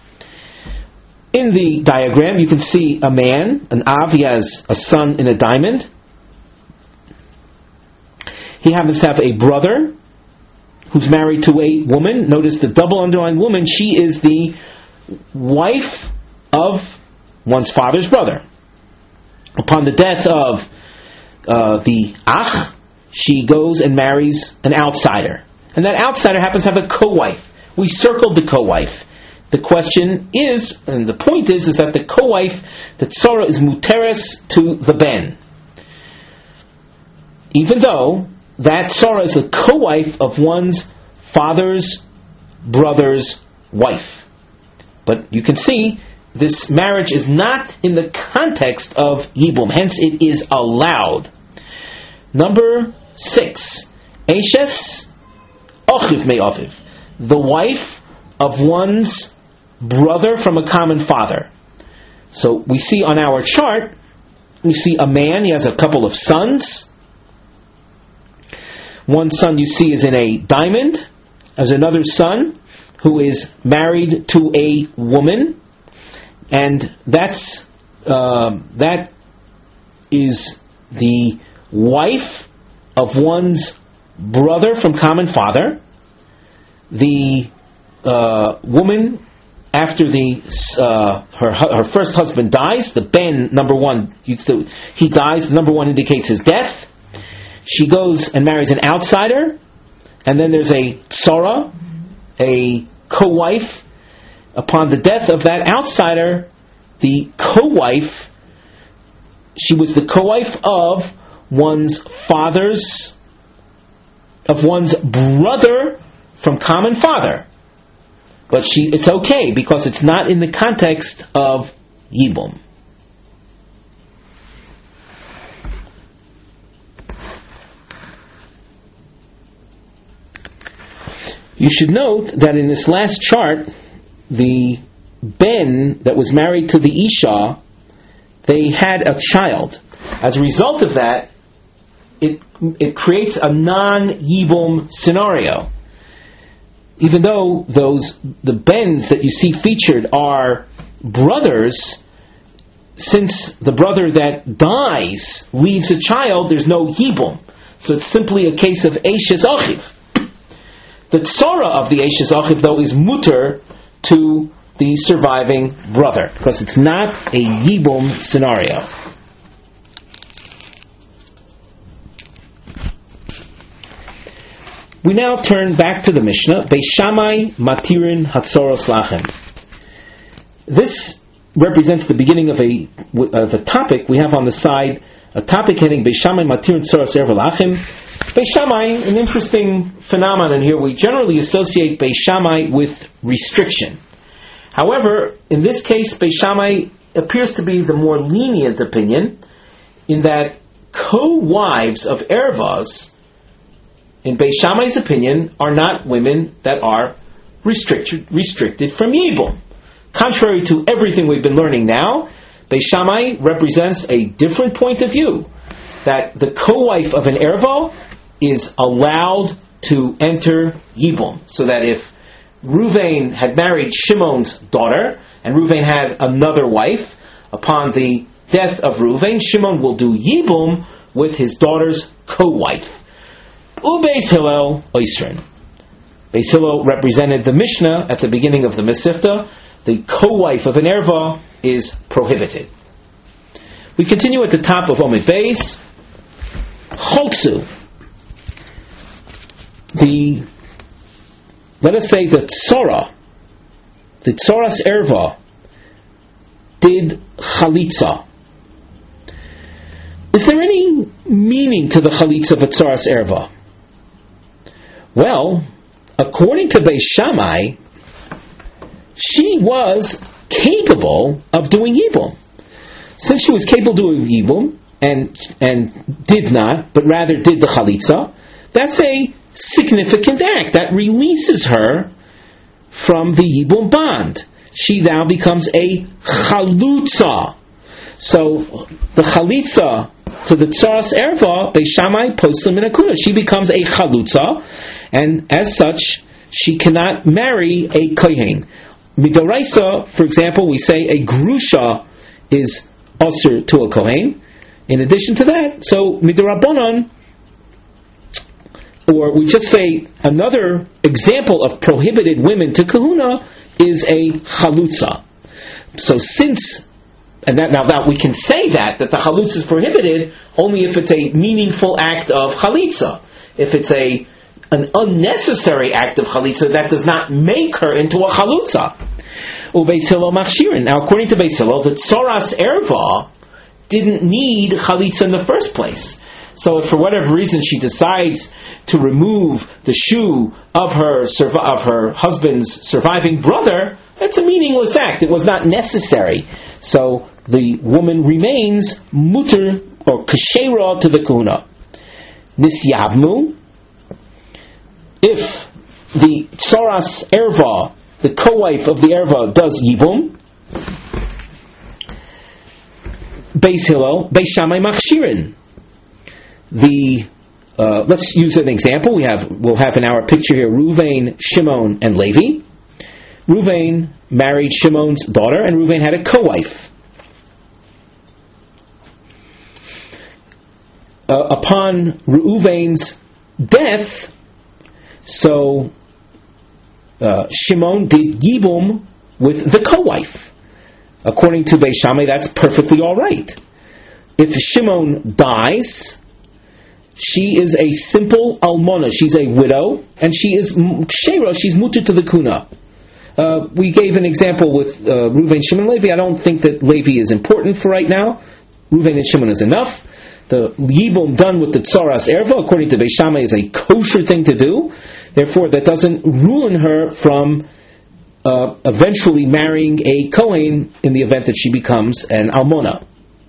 In the diagram, you can see a man, an Av, he has a son in a diamond. He happens to have a brother who's married to a woman. Notice the double underlined woman, she is the wife of one's father's brother. Upon the death of the Ach, she goes and marries an outsider. And that outsider happens to have a co-wife. We circled the co-wife. The question is, and the point is that the co-wife, the tzara, is muteres to the ben. even though that tzara is a co-wife of one's father's brother's wife. But you can see this marriage is not in the context of Yibum, hence it is allowed. Number 6, Eishes Ochiv Me'oviv, the wife of one's brother from a common father. So we see on our chart, we see a man, he has a couple of sons. One son you see is in a diamond. There's another son who is married to a woman, and that is the wife of one's brother from common father. The woman, after her first husband dies, the ben, number 1, he dies, number 1 indicates his death. She goes and marries an outsider, and then there's a tzara, a co-wife. Upon the death of that outsider, the co-wife, she was the co-wife of one's brother from common father. But it's okay because it's not in the context of Yibum. You should note that in this last chart, the ben that was married to the Isha, they had a child. As a result of that, it creates a non-Yibum scenario. Even though the bens that you see featured are brothers, since the brother that dies leaves a child, there's no Yibum. So it's simply a case of Eishes Achiv. The tzara of the Eishes Achiv, though, is mutter to the surviving brother, because it's not a Yibum scenario. We now turn back to the Mishnah. Beis Shammai matirin hatzoros lachem. This represents the beginning of a topic we have on the side, a topic heading Beis Shammai matirin hatzoros erva lachem. Beis Shammai, an interesting phenomenon here. We generally associate Beis Shammai with restriction. However, in this case, Beis Shammai appears to be the more lenient opinion, in that co-wives of ervas, in Beis Shammai's opinion, are not women that are restricted from Yibum. Contrary to everything we've been learning now, Beis Shammai represents a different point of view, that the co-wife of an erva is allowed to enter Yibum. So that if Ruvain had married Shimon's daughter, and Ruvain had another wife, upon the death of Ruvain, Shimon will do Yibum with his daughter's co-wife. Ubeis Hillel Oisrin. Beis Hillel represented the Mishnah at the beginning of the Mesivta. The co-wife of an erva is prohibited. We continue at the top of Omid Beis. Choltzu. Let us say the tzoras erva, did chalitza. Is there any meaning to the chalitza of a tzoras erva? Well, according to Beis Shammai, she was capable of doing Yibum. Since she was capable of doing Yibum and did not, but rather did the chalitza, that's a significant act that releases her from the Yibum bond. She now becomes a chalutza. So the chalitza to the tzoras erva, Beis Shammai poslim in akuna. She becomes a chalutza, and as such, she cannot marry a kohen. Midoraisa, for example, we say a grusha is usher to a kohen. In addition to that, so midorabonon, or we just say another example of prohibited women to kahuna is a chalutza. So since, and that now we can say that the chalutza is prohibited only if it's a meaningful act of chalitza. If it's an unnecessary act of chalitza, that does not make her into a chalutza. Ubeis Hillel machshirin. Now, according to Beis Hillel, the tzoras erva didn't need chalitza in the first place. So if for whatever reason she decides to remove the shoe of her husband's surviving brother, that's a meaningless act. It was not necessary. So the woman remains muter or kashera to the kahuna. Nisyavmu, if the tsaras erva, the co-wife of the erva, does yibum, Beis Hillel, Beis Shammai machshirin. Let's use an example. We'll have in our picture here Ruvain, Shimon, and Levi. Ruvain married Shimon's daughter, and Ruvain had a co-wife. Upon Reuven's death, so Shimon did yibum with the co-wife. According to Beis Shammai, that's perfectly all right. If Shimon dies, she is a simple almona. She's a widow, and she is shera. She's muter to the kuna. We gave an example with Reuven, Shimon, Levi. I don't think that Levi is important for right now. Reuven and Shimon is enough. The yibum done with the tsaras erva, according to Beis Shammai, is a kosher thing to do. Therefore, that doesn't ruin her from eventually marrying a Kohen in the event that she becomes an almona.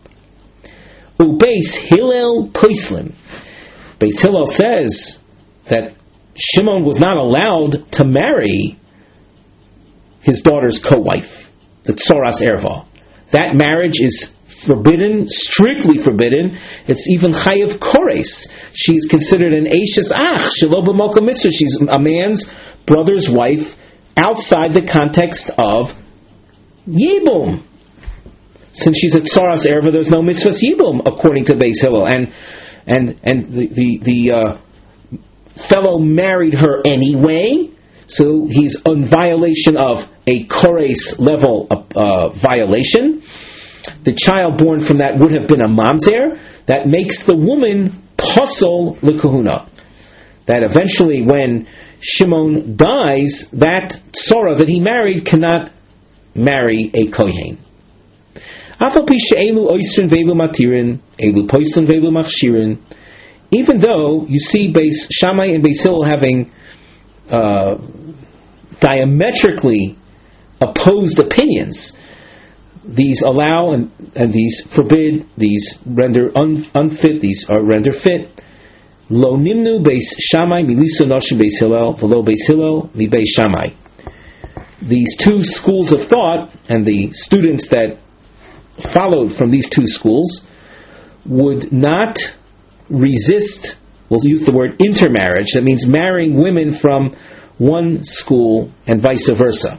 Ubeis Hillel Poislim. Beis Hillel says that Shimon was not allowed to marry his daughter's co-wife, the tsaras erva. That marriage is forbidden, strictly forbidden. It's even chayav kores. She's considered an eishes ach, shelo b'malka mitzvah. She's a man's brother's wife outside the context of yibum. Since she's a tsaras erva, there's no mitzvah yibum, according to Beis Hillel. And the fellow married her anyway, so he's in violation of a kores level violation. The child born from that would have been a mamzer. That makes the woman pasol lekahuna. That eventually, when Shimon dies, that tzora that he married cannot marry a kohen. Even though you see Beis Shammai and Beis Hillel having diametrically opposed opinions, these allow and these forbid, these render unfit, these are render fit. Lo nimnu Beis Shammai miliso noshim Beis Hillel v'lo Beis Hillel mi Beis Shammai. These two schools of thought and the students that followed from these two schools would not resist, we'll use the word intermarriage, that means marrying women from one school and vice versa.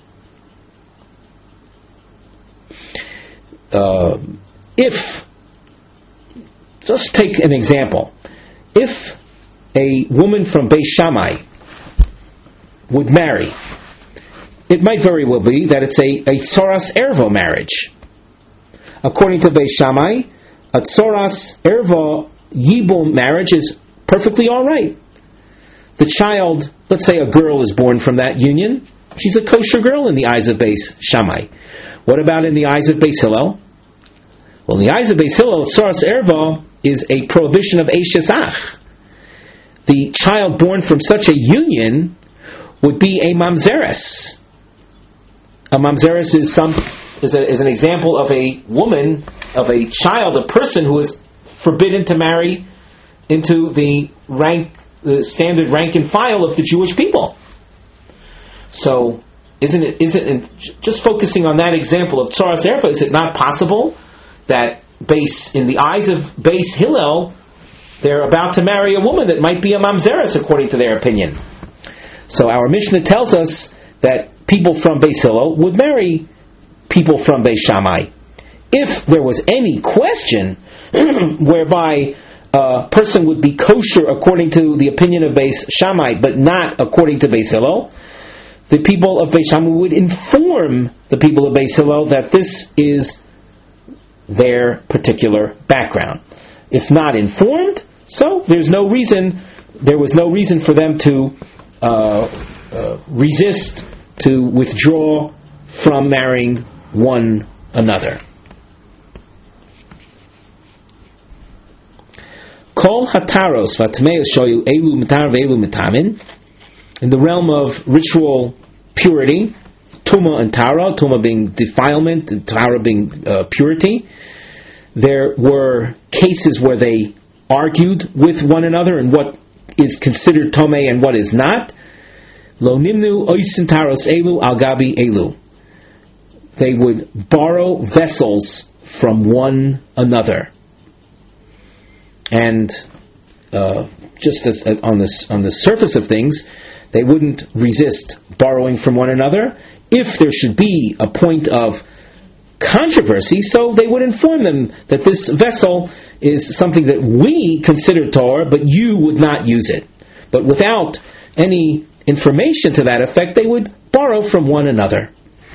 Just take an example. If a woman from Beis Shammai would marry, it might very well be that it's a tsaras erva marriage. According to Beis Shammai, a tsaras erva yibum marriage is perfectly all right. The child, let's say a girl is born from that union, she's a kosher girl in the eyes of Beis Shammai. What about in the eyes of Beis Hillel? Well, in the eyes of Beis Hillel, tsaras erva is a prohibition of eishes ach. The child born from such a union would be a mamzeres. A mamzeres is an example of a woman, of a child, a person who is forbidden to marry into the standard rank and file of the Jewish people. So, isn't it just focusing on that example of tsaras erva? Is it not possible that in the eyes of Beis Hillel, they're about to marry a woman that might be a mamzeres according to their opinion? So our Mishnah tells us that people from Beis Hillel would marry people from Beis Shammai. If there was any question whereby a person would be kosher according to the opinion of Beis Shammai, but not according to Beis Hillel, the people of Beis Shammai would inform the people of Beis Hillel that this is their particular background. If not informed, so there was no reason for them to resist, to withdraw from marrying one another. Kol hataros v'atmeos shoyu elu mitar ve'elu mitamin. In the realm of ritual purity, tuma and tara, tuma being defilement and tara being purity, there were cases where they argued with one another and what is considered tomei and what is not. Lo nimnu oisin taros elu al gabi elu. They would borrow vessels from one another, and just as on the surface of things, they wouldn't resist borrowing from one another. If there should be a point of controversy, so they would inform them that this vessel is something that we consider Torah, but you would not use it. But without any information to that effect, they would borrow from one another.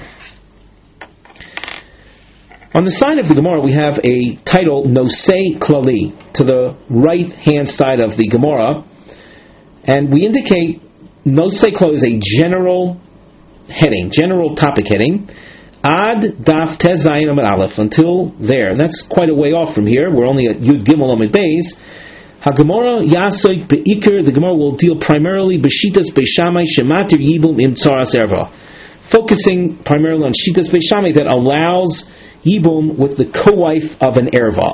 On the side of the Gemara, we have a title, Nosei Klali, to the right-hand side of the Gemara, and we indicate Nosei Klali is a general heading, general topic heading, Ad Daf Tez Zayin Amud Aleph, until there. And that's quite a way off from here. We're only at Yud Gimel Amud Beis. HaGemara Yasoik Be'ikr, the Gemara will deal primarily B'shitas Beishamai Shematir Yibum Im Tzaras Erva, focusing primarily on Shitas Beishamai that allows Yibum with the co-wife of an Erva.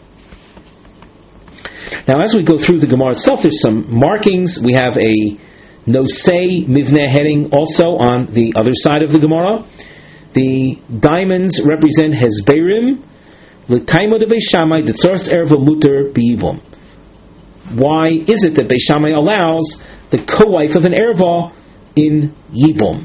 Now, as we go through the Gemara itself, there's some markings. We have a Nosei Mivneh heading also on the other side of the Gemara. The diamonds represent Hezberim, L'taimo de Beishamai, D'tzoras Erva Muter B'Yibum. Why is it that Beishamai allows the co-wife of an Erva in Yibum?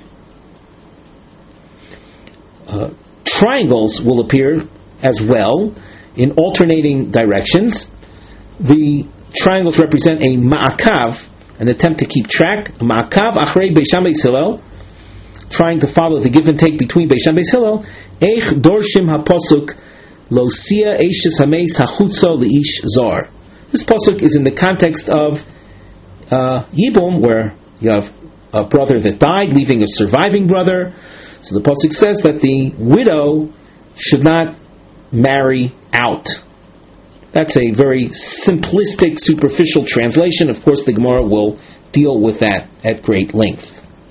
Triangles will appear as well in alternating directions. The triangles represent a ma'akav, an attempt to keep track, a ma'akav achrei Beishamai Hillel, trying to follow the give and take between Beishamai Hillel. Eich dorshim hapasuk lo sia eishes hameis hachutzo leish zar. This pasuk is in the context of Yibum, where you have a brother that died, leaving a surviving brother. So the pasuk says that the widow should not marry out. That's a very simplistic, superficial translation. Of course, the Gemara will deal with that at great length.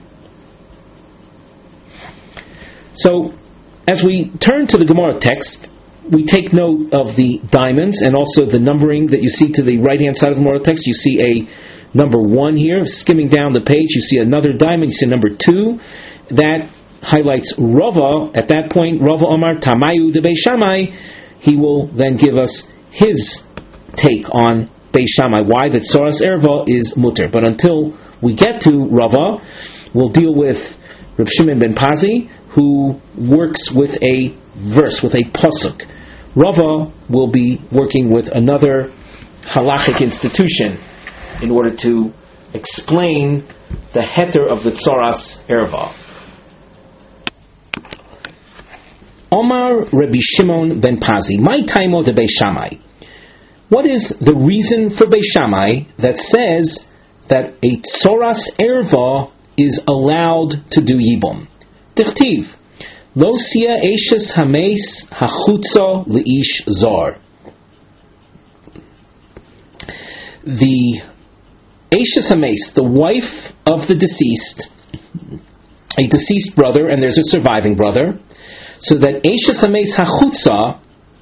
So, as we turn to the Gemara text, we take note of the diamonds and also the numbering that you see to the right-hand side of the Gemara text. You see a number 1 here, skimming down the page. You see another diamond. You see number 2. That highlights Rava. At that point, Rava Omar Tamayu de Beishamai. He will then give us his take on Beishamai, why the Tzoras Erva is mutter. But until we get to Rava, we'll deal with Reb Shimon ben Pazi, who works with a verse, with a pasuk. Rava will be working with another halachic institution in order to explain the heter of the Tzoras Erva. Omar Rabbi Shimon ben Pazi, my taimo de Beishamai. What is the reason for Beishamai that says that a Tzoras Erva is allowed to do Yibum? Tichtiv, lo sia eishes hameis hachutzo leish zar. The eishes hameis, the wife of the deceased, a deceased brother, and there's a surviving brother, so that eishes hameis hachutza,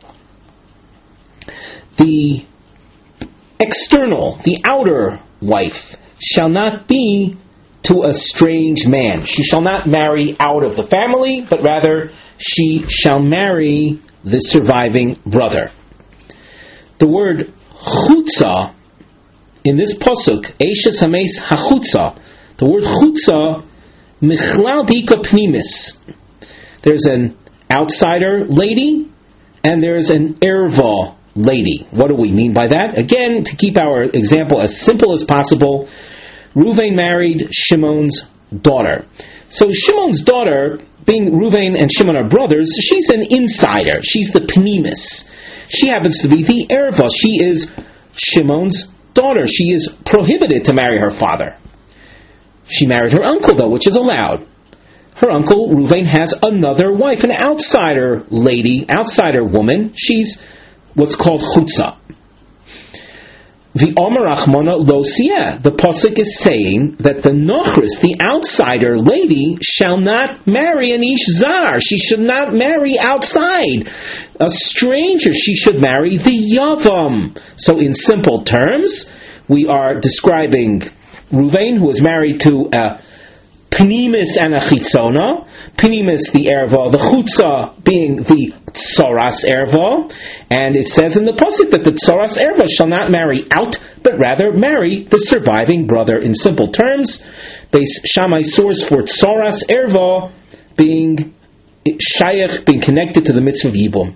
the external, the outer wife, shall not be to a strange man. She shall not marry out of the family, but rather she shall marry the surviving brother. The word chutza in this pasuk, eishes hameis hachutza, the word chutza, michlal dika pnimis. There's an outsider lady, and there's an erva lady. What do we mean by that? Again, to keep our example as simple as possible, Ruvain married Shimon's daughter. So Shimon's daughter, being Ruvain and Shimon are brothers, she's an insider. She's the pnimis. She happens to be the erva. She is Shimon's daughter. She is prohibited to marry her father. She married her uncle, though, which is allowed. Her uncle, Ruvain, has another wife, an outsider lady, outsider woman. She's what's called chutza. the Omer Achmona lo siyeh. The pasuk is saying that the nochris, the outsider lady, shall not marry an ish zar. She should not marry outside a stranger. She should marry the yavam. So, in simple terms, we are describing Ruvain, who is married to a Pnimis and a Chitzona. Pnimis, the erva, the Chutza being the Tsoras erva. And it says in the pasuk that the Tsoras erva shall not marry out, but rather marry the surviving brother. In simple terms, Beis Shammai source for Tsoras erva being Shayach, being connected to the mitzvah of Yibum.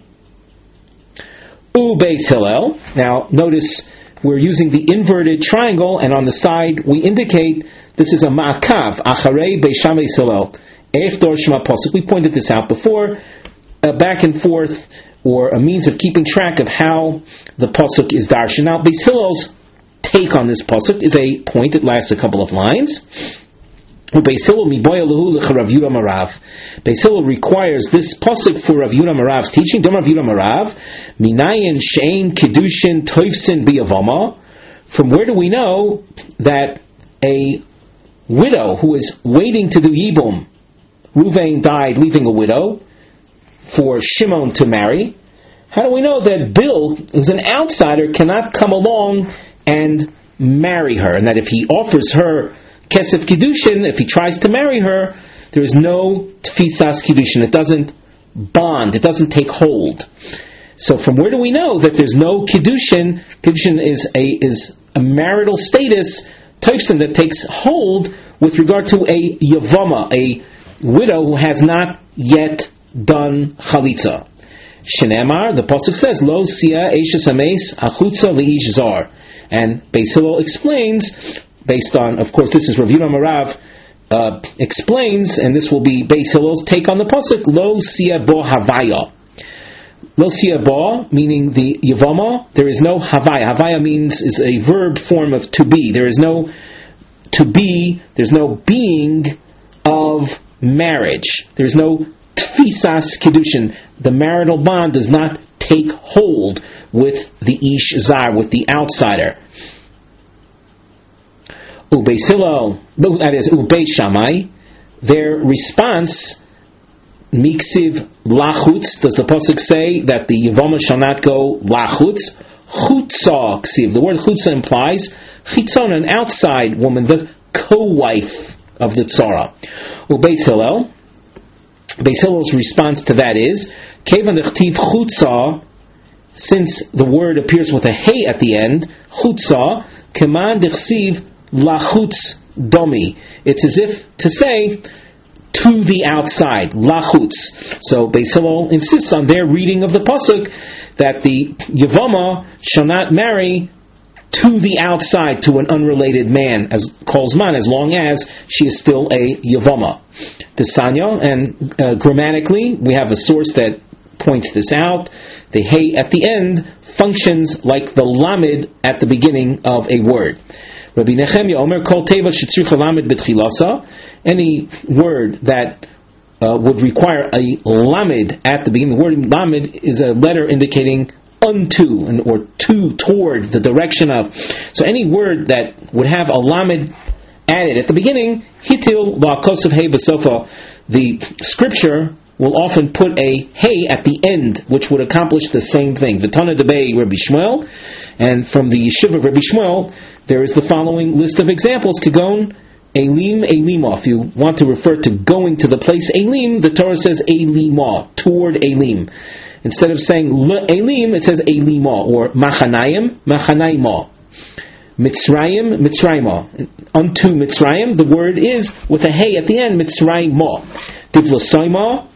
Beis Hillel. Now, notice we're using the inverted triangle, and on the side we indicate this is a ma'akav, acharei Beis Shammai Hillel. Eich dor shema pasuk. We pointed this out before. Back and forth, or a means of keeping track of how the pasuk is darshan. Now, Beis Hillel's take on this pasuk is a point that lasts a couple of lines. Beis Hillel requires this pasuk for Rav Yehuda Marav's teaching. Dom Rav Yehuda Marav, minayin she'ein kedushin toifsin biyavama. From where do we know that a widow who is waiting to do yibum, Ruvain died leaving a widow for Shimon to marry? How do we know that Bill, who's an outsider, cannot come along and marry her, and that if he offers her Kesef Kiddushin, if he tries to marry her, there is no Tfisas Kiddushin. It doesn't bond, it doesn't take hold. So from where do we know that there's no Kiddushin? Kiddushin is a marital status, Tofsin, that takes hold with regard to a Yavama, a widow who has not yet done Chalitza. Shenemar, the pasuk says, Lo siya eishes hameis achutza leish zar. And Beis Hillel explains, based on, of course, this is Rav Yehuda Marav, explains, and this will be Beis Hillel's take on the pasuk, Lo siya bo havaya. Lo siya bo, meaning the Yavama, there is no havaya. Havaya means, is a verb form of to be. There is no to be, there's no being of marriage. There's no Tfisas Kiddushin. The marital bond does not take hold with the Ish Zar, with the outsider. Beis Hillel, that is, Beis Shammai, their response, Miksiv Lachutz, does the pasuk say that the Yavama shall not go Lachutz? Chutza Ksiv. The word Chutza implies Chitzon, an outside woman, the co-wife of the Tzara. Beis Hillel's response to that is, Kevan dechtiv Chutza, since the word appears with a hey at the end, Chutza, Keman dechsiv Lachutz Domi. It's as if to say, to the outside, Lachutz. So Beis Hillel insists on their reading of the pasuk that the Yavama shall not marry to the outside, to an unrelated man, as Kolzman, as long as she is still a Yavama. Desanya, and grammatically, we have a source that points this out. The hey at the end functions like the lamed at the beginning of a word. Rabbi Nechemia Omer Kol Teva Shetzricha Lamed B'Tchilasa. Any word that would require a lamed at the beginning. The word lamed is a letter indicating unto, or to, toward, the direction of. So any word that would have a lamed added at the beginning, hitil la'kosov hey b'sofa, the scripture will often put a hey at the end, which would accomplish the same thing. V'tana debei Rabbi Shmuel, and from the yeshiva of Rabbi Shmuel, there is the following list of examples. Kagon, Elim, Elima. If you want to refer to going to the place Elim, the Torah says Elima, toward Elim. Instead of saying Elim, it says Elima, or Machanayim, Machanaima. Mitzrayim, Mitzrayima. Unto Mitzrayim, the word is with a hey at the end, Mitzrayima. Divlasoima,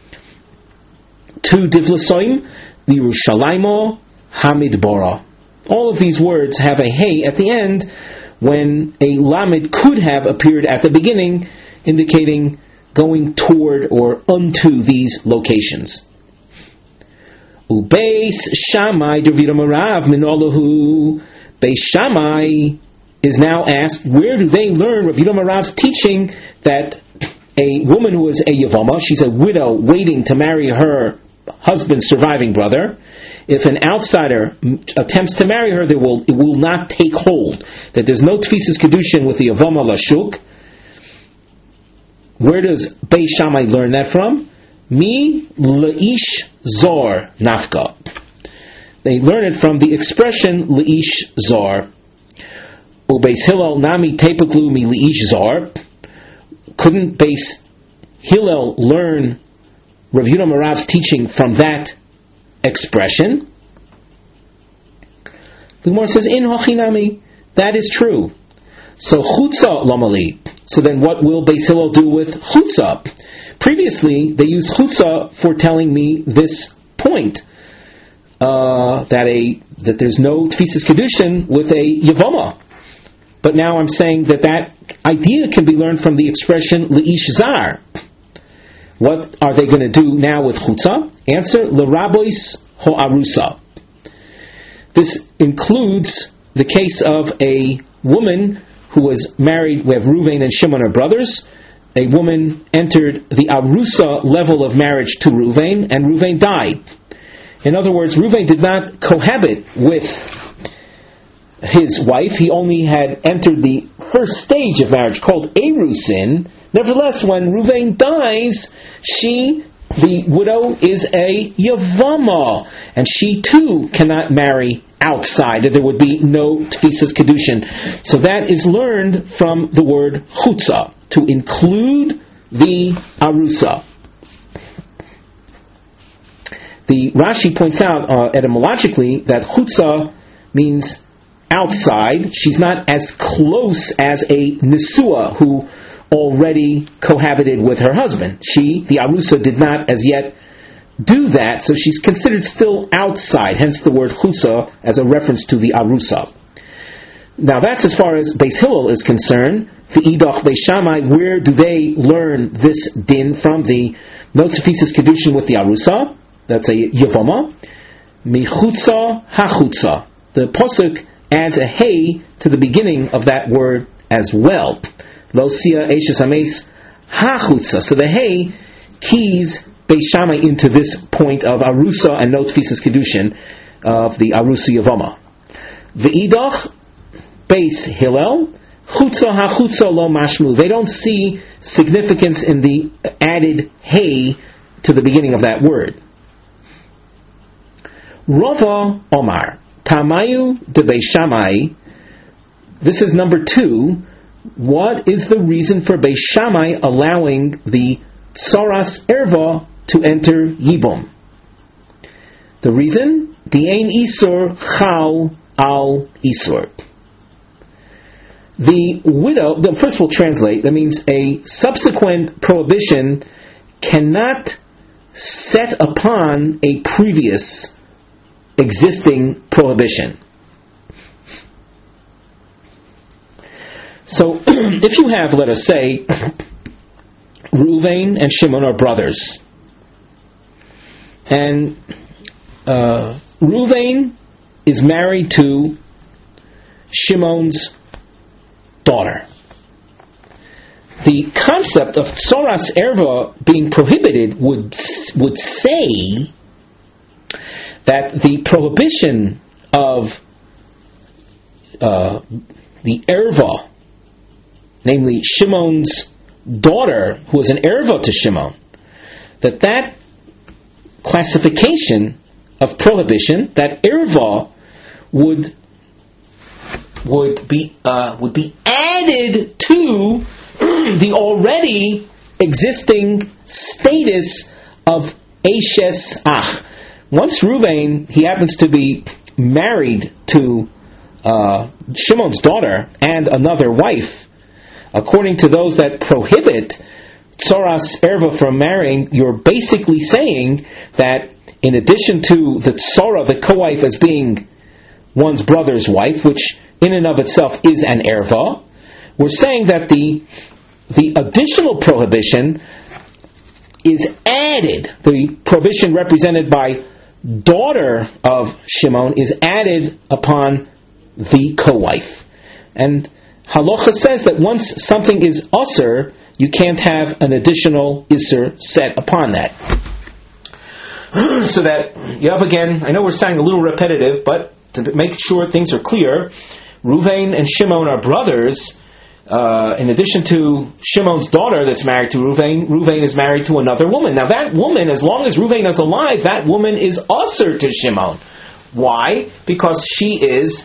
to Divlasoim, Yerushalayim, Hamidbara. All of these words have a hey at the end, when a lamed could have appeared at the beginning, indicating going toward or unto these locations. Ubeis Shammai Davida Marav Minolahu. Beis Shammai is now asked, where do they learn Rav Yehuda Marav's teaching that a woman who is a Yavama, she's a widow waiting to marry her husband's surviving brother. If an outsider attempts to marry her, it will not take hold. That there's no tfisas kedushin with the Yavama Lashuk. Where does Beis Shammai learn that from? Mi leish zor nafka. They learn it from the expression leish zor. Ubeis Hillel nami tepaklu mi leish zor. Couldn't Beis Hillel learn Rav Yehuda Marav's teaching from that expression? The Gemara says, in hochinami, that is true. So chutza lamali. So then what will Beis Hillel do with chutza? Previously, they used chutza for telling me this point, that there's no tfisas kedushin with a yavama. But now I'm saying that idea can be learned from the expression leish zar. What are they going to do now with chutza? Answer, l'rabois ho'arusa. This includes the case of a woman who was married. We have Ruvain and Shimon are brothers. A woman entered the arusa level of marriage to Ruvain, and Ruvain died. In other words, Ruvain did not cohabit with his wife. He only had entered the first stage of marriage, called erusin. Nevertheless, when Ruvain dies, the widow, is a yavama, and she too cannot marry outside. There would be no tfisas kedushin. So that is learned from the word chutza, to include the arusa. The Rashi points out etymologically that chutza means outside. She's not as close as a nisua who already cohabited with her husband. The arusa, did not as yet do that, so she's considered still outside, hence the word chutza as a reference to the arusa. Now that's as far as Beis Hillel is concerned. The idach Beis Shammai, where do they learn this din from? The no tefisas kedushin with the arusa, that's a yavama. Michutza hachutza. The pasuk adds a hey to the beginning of that word as well. Lo sia eishes hameis hachutza. So the hey keys Beis Shammai into this point of arusa and no tefisas kedushin of the arusa yavama. The idach Beis Hillel, chutza hachutza lo mashmu. They don't see significance in the added hey to the beginning of that word. Rava Omar Tamayu de Beis Shammai. This is number 2. What is the reason for Beis Shammai allowing the tsaras erva to enter yibum? The reason? D'ein isur chal al isur. The widow, first we'll translate, that means a subsequent prohibition cannot set upon a previous existing prohibition. So, if you have, let us say, Ruvain and Shimon are brothers, and Ruvain is married to Shimon's daughter. The concept of tsaras erva being prohibited would say that the prohibition of the erva, namely Shimon's daughter, who was an erva to Shimon, that classification of prohibition, that erva would be added to the already existing status of Eishes Ach. Once Ruvain, he happens to be married to Shimon's daughter and another wife, according to those that prohibit tsaras erva from marrying, you're basically saying that in addition to the tsara, the co-wife, as being one's brother's wife, which in and of itself is an erva, we're saying that the additional prohibition is added. The prohibition represented by daughter of Shimon is added upon the co-wife. And Halacha says that once something is usur, you can't have an additional isur set upon that. So that you have, again, I know we're sounding a little repetitive, but to make sure things are clear, Ruvain and Shimon are brothers. In addition to Shimon's daughter that's married to Ruvain is married to another woman. Now that woman, as long as Ruvain is alive, that woman is usher to Shimon. Why? Because she is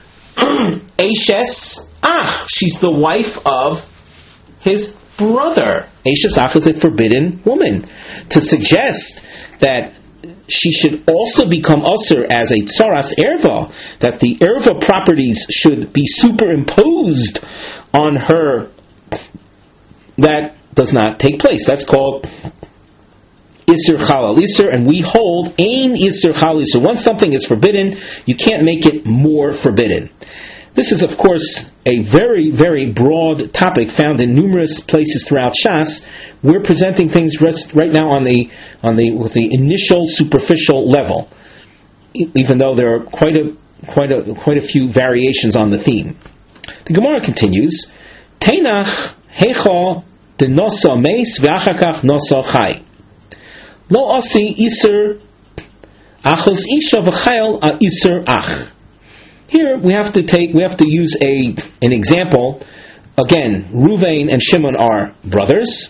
Eshes Ach. She's the wife of his brother. Eshes Ach is a forbidden woman. To suggest that she should also become usher as a tsaras erva, that the erva properties should be superimposed on her, that does not take place. That's called Isser Chalal Isser, and we hold Ein Isser Chalal Isser. Once something is forbidden, you can't make it more forbidden. This is, of course, a very, very broad topic found in numerous places throughout Shas. We're presenting things right now with the initial superficial level, even though there are quite a few variations on the theme. The Gemara continues, Teinach hecha de nosa meis v'achakach nosa chai. Lo asi iser achos isha v'chayel a iser ach. Here we have to use an example. Again, Ruvain and Shimon are brothers.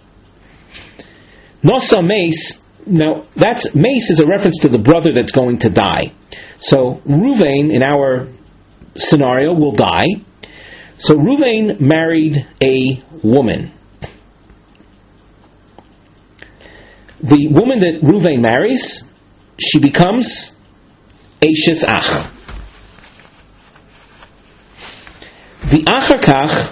Nosa meis. Now that's meis is a reference to the brother that's going to die. So Ruvain in our scenario will die. So Ruvain married a woman. The woman that Ruvain marries, she becomes Eshes Ach. The Acharkach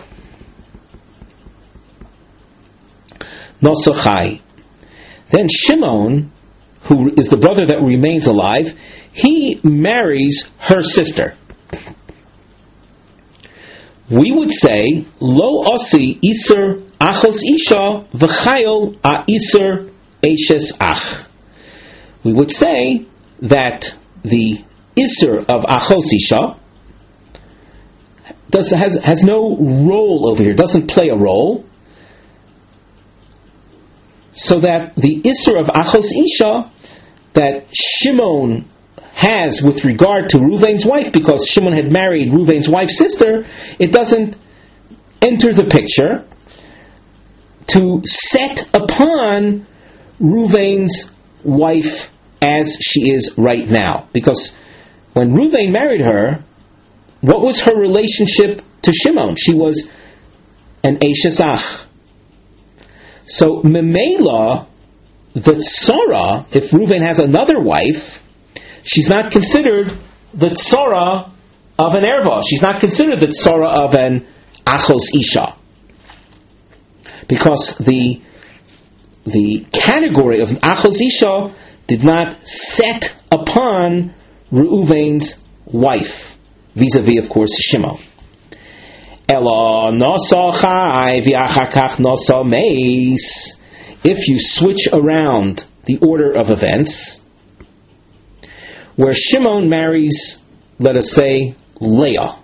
Nosachai. Then Shimon, who is the brother that remains alive, he marries her sister. We would say, Lo osi iser achos isha v'chayol a iser eshes ach. We would say that the iser of achos isha has no role over here, doesn't play a role, so that the iser of achos isha that Shimon has with regard to Ruvain's wife, because Shimon had married Ruvain's wife's sister, it doesn't enter the picture to set upon Ruvain's wife as she is right now. Because when Ruvain married her, what was her relationship to Shimon? She was an Eshes Ach. So Memela, the Tzara, if Ruvain has another wife, she's not considered the Tzara of an Erva. She's not considered the Tzara of an Achos Isha. Because the category of Achos Isha did not set upon Reuven's wife, vis-a-vis, of course, Shimon. Ela nosa chai v'achakach nosa meis. If you switch around the order of events, where Shimon marries, let us say, Leah.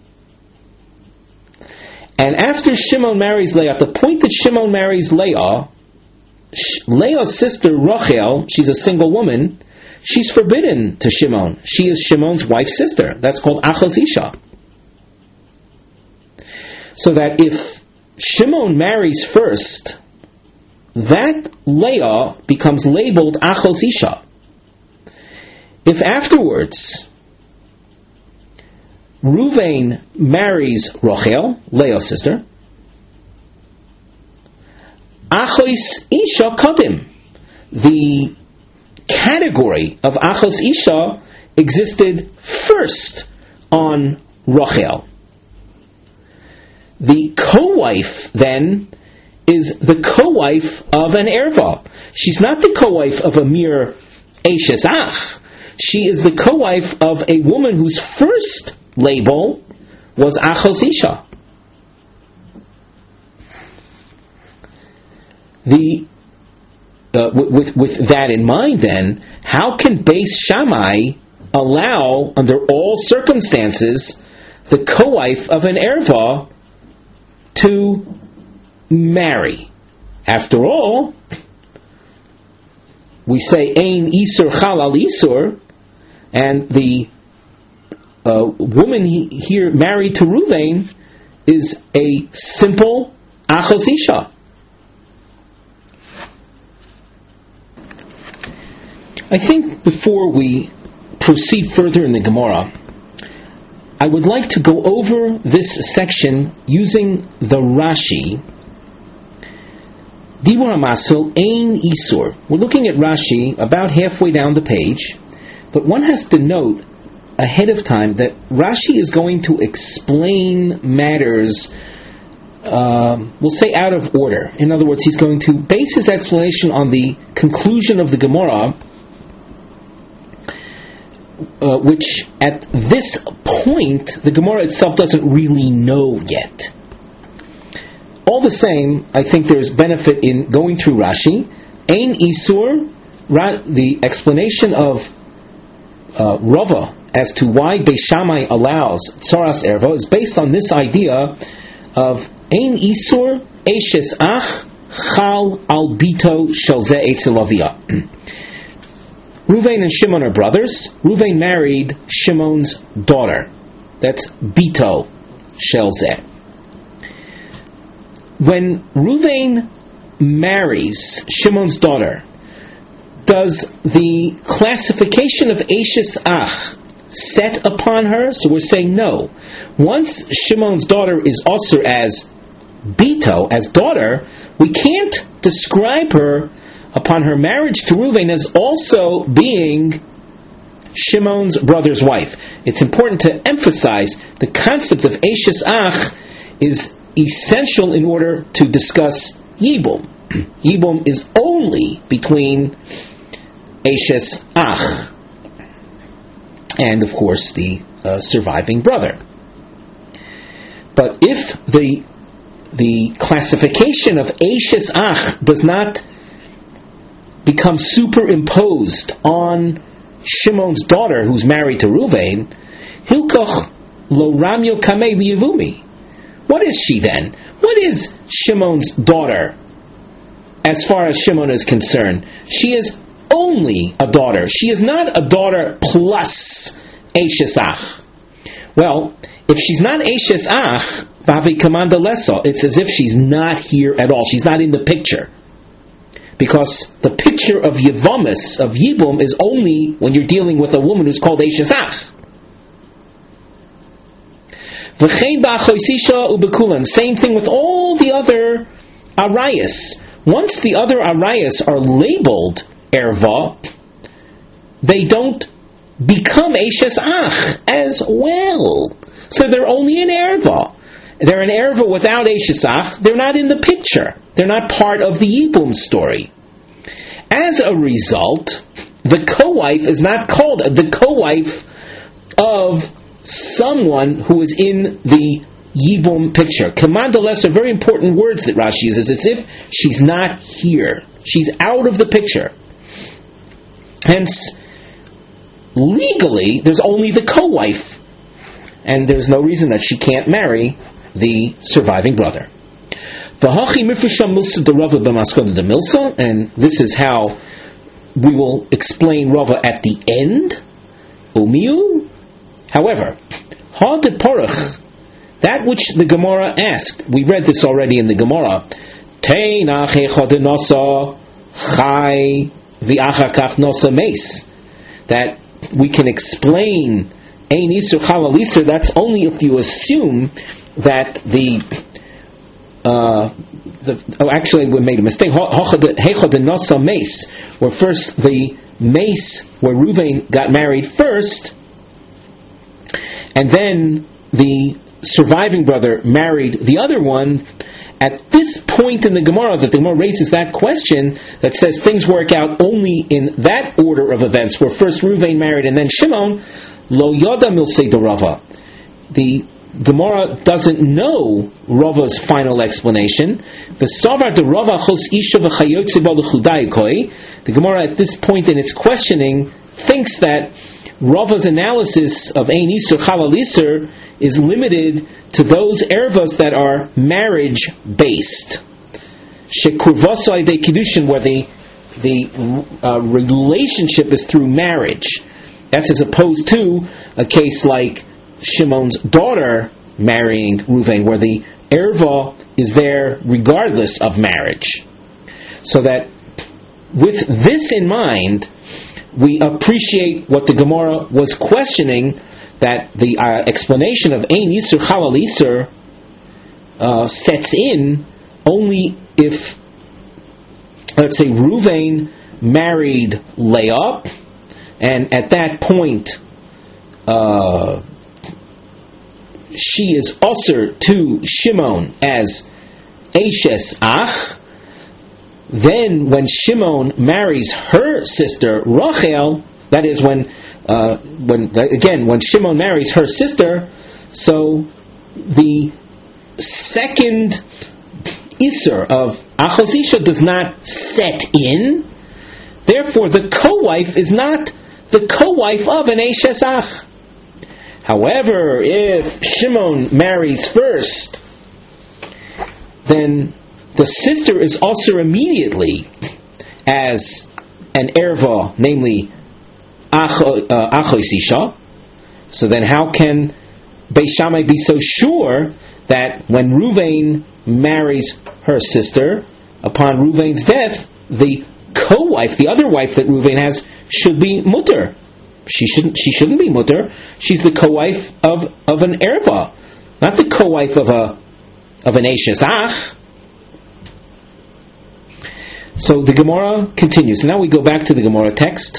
And after Shimon marries Leah, at the point that Shimon marries Leah, Leah's sister Rachel, she's a single woman, she's forbidden to Shimon. She is Shimon's wife's sister. That's called Achos Isha. So that if Shimon marries first, that Leah becomes labeled Achos Isha. If afterwards Ruvain marries Rachel, Leah's sister, Achos Isha Kodim, the category of Achos Isha existed first on Rachel. The co-wife then is the co-wife of an erva. She's not the co-wife of a mere Eshes Ach. She is the co-wife of a woman whose first label was Achos Isha. With that in mind, then, how can Beis Shammai allow, under all circumstances, the co-wife of an erva to marry? After all, we say Ein Isur Chal Al Isur, and the woman here married to Ruvain is a simple Achos Isha. I think before we proceed further in the Gemara, I would like to go over this section using the Rashi. Dibur HaMasel Ein Isur. We're looking at Rashi about halfway down the page, but one has to note ahead of time that Rashi is going to explain matters, we'll say out of order. In other words, he's going to base his explanation on the conclusion of the Gemara, which at this point the Gemara itself doesn't really know yet. All the same, I think there's benefit in going through Rashi. Ein Isur, the explanation of Rava as to why Beis Shammai allows Tzoras Erva is based on this idea of Ein Isur Eishes Ach Chal Al Bito Shel Ze Eitzel Avia. Ruvain and Shimon are brothers. Ruvain married Shimon's daughter. That's Bito Shel Ze. When Ruvain marries Shimon's daughter, does the classification of Eishes Ach set upon her? So we're saying no. Once Shimon's daughter is also as Bito, as daughter, we can't describe her upon her marriage to Ruvain as also being Shimon's brother's wife. It's important to emphasize the concept of Eishes Ach is essential in order to discuss Yibum. Yibum is only between Eishes Ach and, of course, the surviving brother. But if the classification of Eishes Ach does not become superimposed on Shimon's daughter, who's married to Ruvain, Hilkoch lo ramyo kamei liyavumi. What is she then? What is Shimon's daughter as far as Shimon is concerned? She is only a daughter. She is not a daughter plus Eishes Ach. Well, if she's not Eishes Ach, Bavi Kamanda Leso, it's as if she's not here at all. She's not in the picture. Because the picture of Yevamis, of Yibum, is only when you're dealing with a woman who's called Eishes Ach. Same thing with all the other arayas. Once the other arayas are labeled erva, they don't become Eishes Ach as well. So they're only an erva. They're an erva without Eishes Ach. They're not in the picture. They're not part of the Yibum story. As a result, the co-wife is not called the co-wife of someone who is in the Yibum picture. Kamandalas are very important words that Rashi uses. It's as if she's not here. She's out of the picture. Hence, legally, there's only the co-wife, and there's no reason that she can't marry the surviving brother. And this is how we will explain Rava at the end. Umiu. However, that which the Gemara asked, we read this already in the Gemara, that we can explain Ein Isur Chal Al Isur, that's only if you assume that actually we made a mistake. Where first the mace, where Ruvain got married first, and then the surviving brother married the other one. At this point in the Gemara, that the Gemara raises that question that says things work out only in that order of events, where first Ruvain married and then Shimon. Lo yoda milsei de Rava. The Gemara doesn't know Rava's final explanation. The Gemara at this point in its questioning thinks that Rava's analysis of Ein Isur Chal Al Isur is limited to those ervas that are marriage based. Shekurvaso Aidei Kiddushin, where the the relationship is through marriage. That's as opposed to a case like Shimon's daughter marrying Reuven, where the erva is there regardless of marriage. So that with this in mind, we appreciate what the Gemara was questioning, that the explanation of Ein Yisur Chalal Yisur sets in only if, let's say, Reuven married Leah, and at that point she is usher to Shimon as Eishes Ach. Then when Shimon marries her sister Rachel, that is when Shimon marries her sister, so the second Isur of Achosisha does not set in. Therefore, the co-wife is not the co-wife of an Eishes Ach. However, if Shimon marries first, then the sister is also immediately as an erva, namely Achosisha. So then how can Beis Shammai be so sure that when Reuven marries her sister, upon Reuven's death, the co-wife, the other wife that Reuven has, should be mutter? She shouldn't be mutter. She's the co-wife of an erva, not the co-wife of an Eishes Ach. So the Gemara continues. Now we go back to the Gemara text.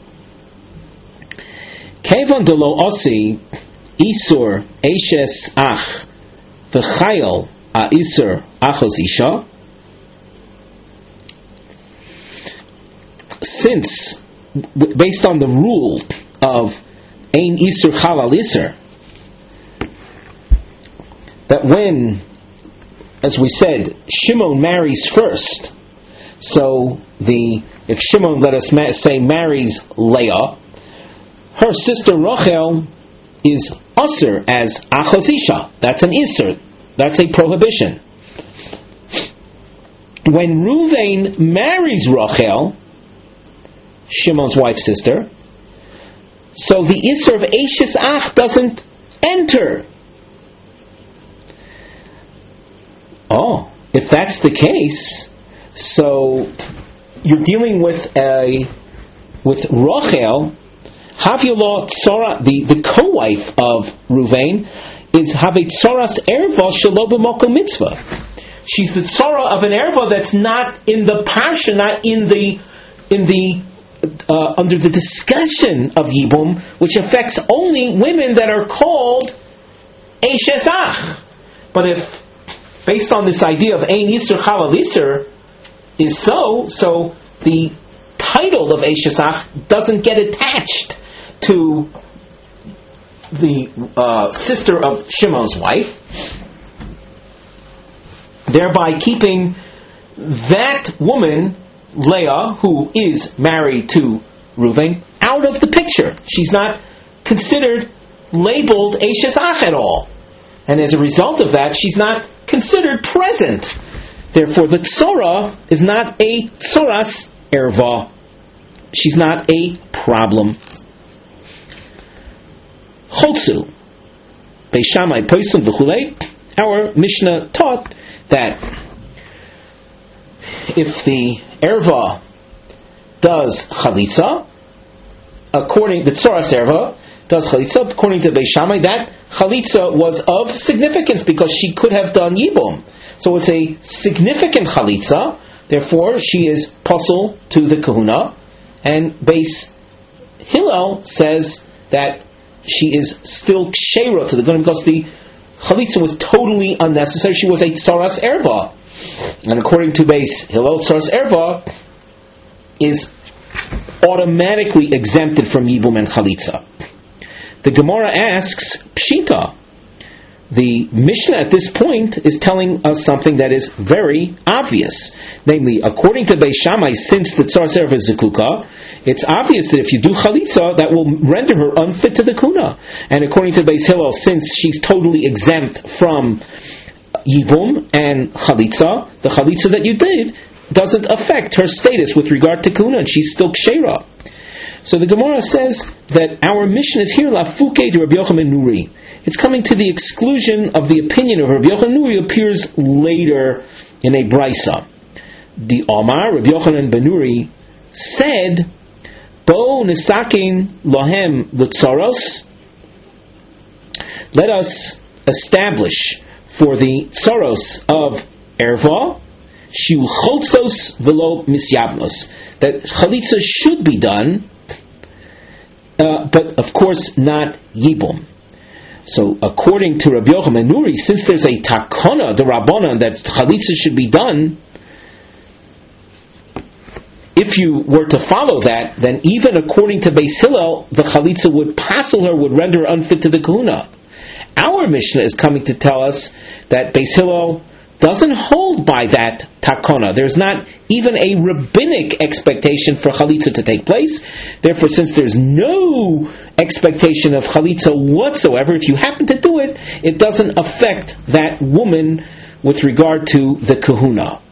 Kevon delo osi isur Eishes Ach v'chayil a isur achos isha. Since, based on the rule of Ein Isur Chalal Isur, that when, as we said, Shimon marries first, so if Shimon, let us say, marries Leah, her sister Rachel is usher as Achosisha. That's an Isur. That's a prohibition. When Reuven marries Rachel, Shimon's wife's sister, so the Isur of Eishes Ach doesn't enter. Oh, if that's the case, so you're dealing with Rachel. Havyolah Tzora, the co-wife of Reuven, is Havei Tzoras Erva Shelo B'Mokom Mitzvah. She's the Tzora of an Erva that's not in the Parsha, not in the under the discussion of Yibum, which affects only women that are called Eishes Ach. But if, based on this idea of Ein Yisur Chalal Yisur, is so the title of Eishes Ach doesn't get attached to the sister of Shimon's wife, thereby keeping that woman, Leah, who is married to Reuven, out of the picture. She's not considered labeled Eishes Ach at all. And as a result of that, she's not considered present. Therefore, the Tzora is not a Tzoras Erva. She's not a problem. Cholsu, Beis Shammai, Poisum, V'chulei. Our Mishnah taught that if the erva does chalitza, according to the Tzoras erva does chalitza, according to Beis Shammai, that chalitza was of significance because she could have done yibum. So it's a significant chalitza. Therefore, she is puzzle to the kahuna, and Beis Hillel says that she is still kshera to the kahuna because the chalitza was totally unnecessary. She was a tzaras erva. And according to Beis Hillel, tzaras erva is automatically exempted from yibum and chalitza. The Gemara asks, Pshita. The Mishnah at this point is telling us something that is very obvious. Namely, according to Beis Shammai, since the tzaras erva is zekuka, it's obvious that if you do chalitza, that will render her unfit to the kuna. And according to Beis Hillel, since she's totally exempt from yibum and chalitza, the chalitza that you did doesn't affect her status with regard to kahuna, and she's still kshera. So the Gemara says that our mission is here, lafuke de Rabbi Yochanan Nuri. It's coming to the exclusion of the opinion of Rabbi Yochanan Nuri, appears later in a brisa. The Omar, Rabbi Yochanan ben Nuri, said, Bo nisakin lohem l'tzaros. Let us establish for the tzaros of erva, shiu chotzos velo misyabnos, that chalitza should be done, but of course not yibum. So according to Rabbi Yochanan Nuri, since there's a takana, the Rabbanan, that chalitza should be done, if you were to follow that, then even according to Beis Hillel, the chalitza would passel her, would render her unfit to the kahuna. Our Mishnah is coming to tell us that Beis Hillel doesn't hold by that takana. There's not even a rabbinic expectation for chalitza to take place. Therefore, since there's no expectation of chalitza whatsoever, if you happen to do it, it doesn't affect that woman with regard to the kahuna.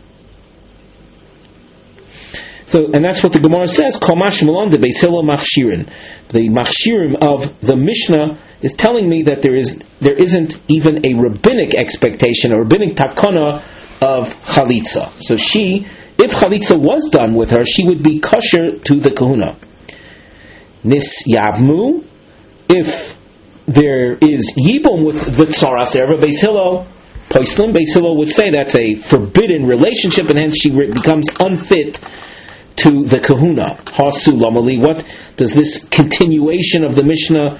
So, and that's what the Gemara says, Kol mashmalon de Beis Hillel machshirin. The machshirim of the Mishnah is telling me that there isn't even a rabbinic expectation, a rabbinic takana of chalitza. So if chalitza was done with her, she would be kosher to the kahuna. Nis yavmu, if there is yibum with the tzaras erva, Beis Hillel, Poislim, Beis Hillel would say that's a forbidden relationship, and hence she becomes unfit to the kahuna. Hasu lamali. What does this continuation of the Mishnah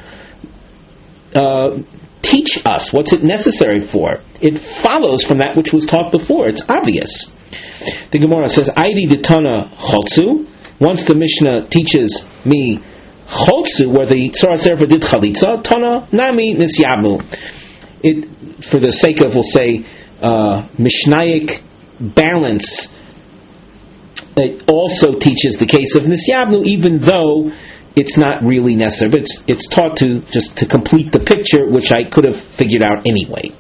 teach us? What's it necessary for? It follows from that which was taught before. It's obvious. The Gemara says, Aidi detana cholzu. Once the Mishnah teaches me cholzu, where the tzaras erva did chalitza, tana nami nisyamu. It, for the sake of, we'll say, Mishnaic balance, it also teaches the case of nisyabnu, even though it's not really necessary. But it's taught to just to complete the picture, which I could have figured out anyway.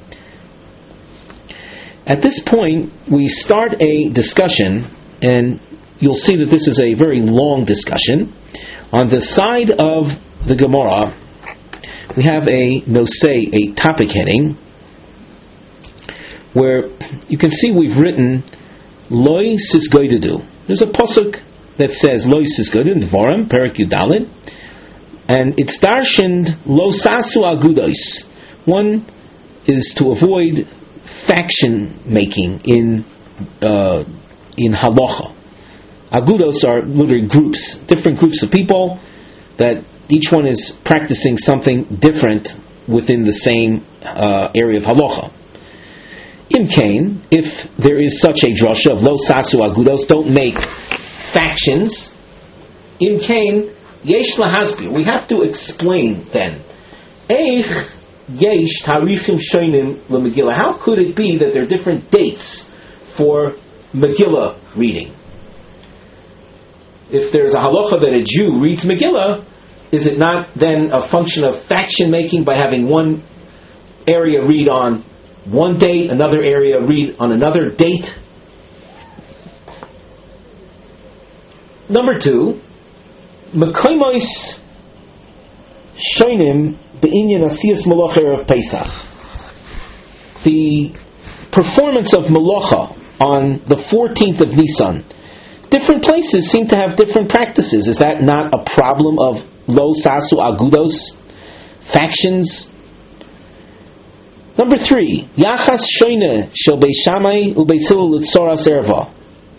At this point, we start a discussion, and you'll see that this is a very long discussion. On the side of the Gemara, we have a nosei, a topic heading, where you can see we've written Loi Sisgoidedu. There's a pasuk that says Loi Sisgoidedu in Dvarim, Perek Yudalid, and it's darshaned Lo Sasu Agudos. One is to avoid faction making in halacha. Agudos are literally groups, different groups of people that each one is practicing something different within the same area of halacha. In Cain, if there is such a drasha of lo sasu agudos, don't make factions. In Cain, yesh lahasbir. We have to explain then. Eich yesh tarichim shonim leMegillah. How could it be that there are different dates for Megillah reading? If there's a halacha that a Jew reads Megillah, is it not then a function of faction making by having one area read on one date, another area read on another date? Number two, Mekoimos Shoinim Be'inyan Asiyas Malacha of Pesach. The performance of Malacha on the 14th of Nisan. Different places seem to have different practices. Is that not a problem of Lo Sasu Agudos? Factions? Number three, Yachas Shoine Shel Beis Shammai uBeis Hillel L'Tzoras Erva.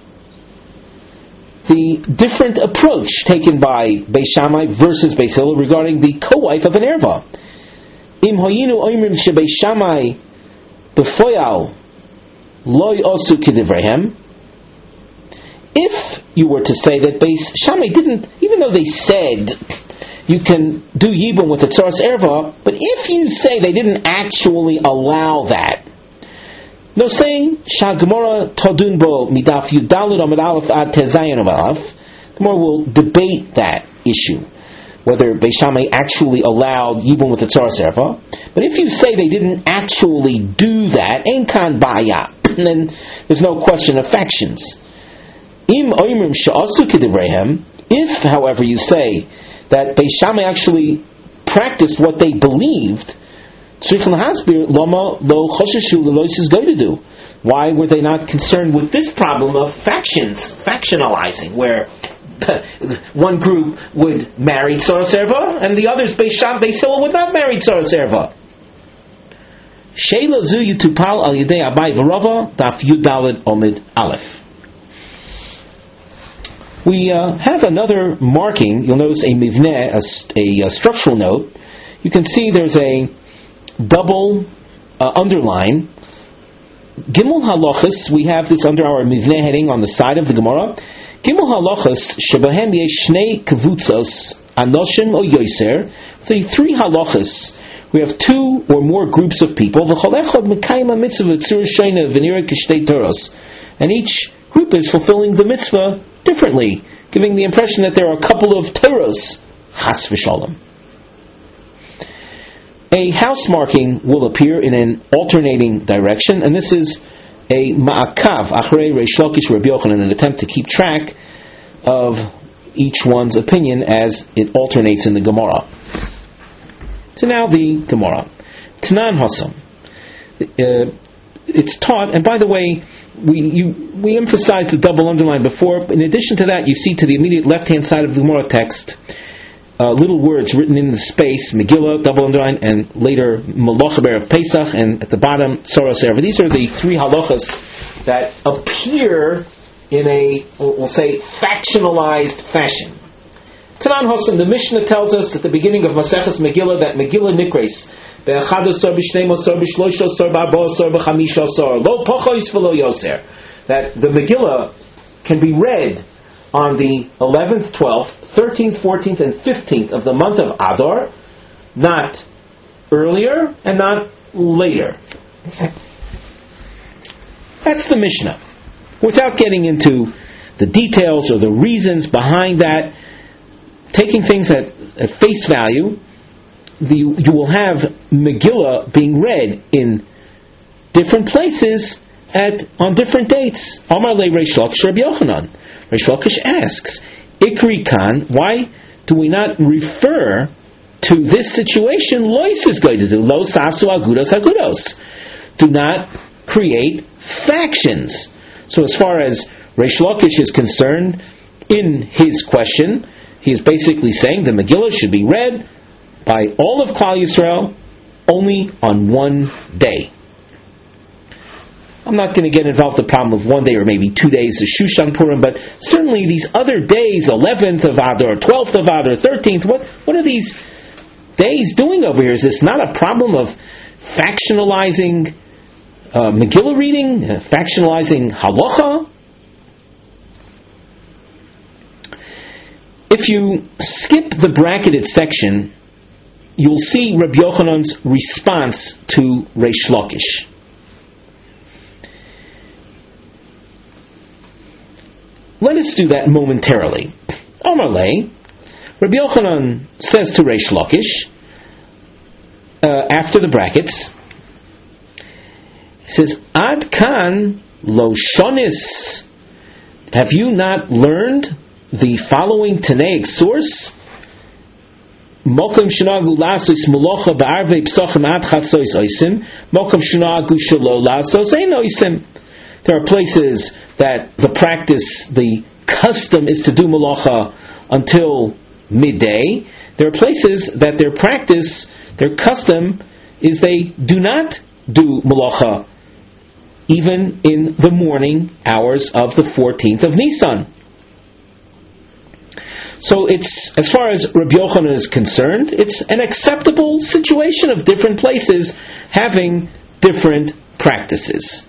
The different approach taken by Beis Shammai versus Beis Hillel regarding the co-wife of an erva. Im Hoyinu Oimrim Shebeis Shammai B'Foyal Loi Osu K'Divrehem. If you were to say that Beis Shammai didn't, even though they said you can do Yibum with the Tzoras Erva, but if you say they didn't actually allow that, no saying Shagmora Todun Bo Midaf Yudalud Amad Aleph Ad Tezayin Aleph, the Gemara will debate that issue, whether Beis Shammai actually allowed Yibum with the Tzoras Erva. But if you say they didn't actually do that, Ein Kan Baya, then there's no question of factions. Im oimrim she'asu kedivreihem, if, however, you say that Beis Shammai actually practiced what they believed, why were they not concerned with this problem of factionalizing, where one group would marry Tzara Serva and the others, Beis Hillel, would not marry Tzara Serva? Sheila zu yitupal al yedei Abai v'Rava daf Yudalid Omid Aleph. We have another marking. You'll notice a mivneh, a structural note. You can see there's a double underline. Gimel halachas, we have this under our mivneh heading on the side of the Gemara. Gimel halachas shebahem yesh shnei kavutzos anoshim o yoser. So 3 halachas. We have 2 or more groups of people. And each group is fulfilling the mitzvah differently, giving the impression that there are a couple of Torahs. Chas v'shalom. A house marking will appear in an alternating direction, and this is a ma'akav achrei Reish Lakish Rabbi Yochanan, an attempt to keep track of each one's opinion as it alternates in the Gemara. So now the Gemara. Tanan Hasam. It's taught, and by the way, we emphasized the double underline before. In addition to that, you see to the immediate left-hand side of the Gemara text little words written in the space, Megillah, double underline, and later Malach of Pesach, and at the bottom, Tzara Serva. These are the 3 halachas that appear in a, we'll say, factionalized fashion. Tanan Hossam, the Mishnah tells us at the beginning of Maseches Megillah that Megillah Nikres, that the Megillah can be read on the 11th, 12th, 13th, 14th, and 15th of the month of Adar, not earlier and not later. That's the Mishnah. Without getting into the details or the reasons behind that, taking things at face value, you will have Megillah being read in different places on different dates. Amar le Reish Lakish Rabbi Yochanan. Reish Lakish asks, Ikri Kan, why do we not refer to this situation? Lois is going to do. Lo sasu agudos agudos. Do not create factions. So as far as Reish Lakish is concerned, in his question, he is basically saying the Megillah should be read by all of Klal Yisrael only on one day. I'm not going to get involved in the problem of one day or maybe 2 days of Shushan Purim, but certainly these other days, 11th of Adar, 12th of Adar, 13th, what are these days doing over here? Is this not a problem of factionalizing Megillah reading, factionalizing halacha? If you skip the bracketed section, you'll see Rabbi Yochanan's response to Reish Lakish. Let us do that momentarily. Amar le, Rabbi Yochanan says to Reish Lakish, after the brackets, he says, Ad kan lo shonis, have you not learned the following Tanaic source? Mokum shnagu lasos molocha ba'arvei psachim ad chatzois oisim, mokum shnagu shelo lasos ein oisim. There are places that the practice, the custom is to do malacha until midday. There are places that their practice, their custom, is they do not do malacha even in the morning hours of the 14th of Nisan. So it's, as far as Rabbi Yochanan is concerned, it's an acceptable situation of different places having different practices.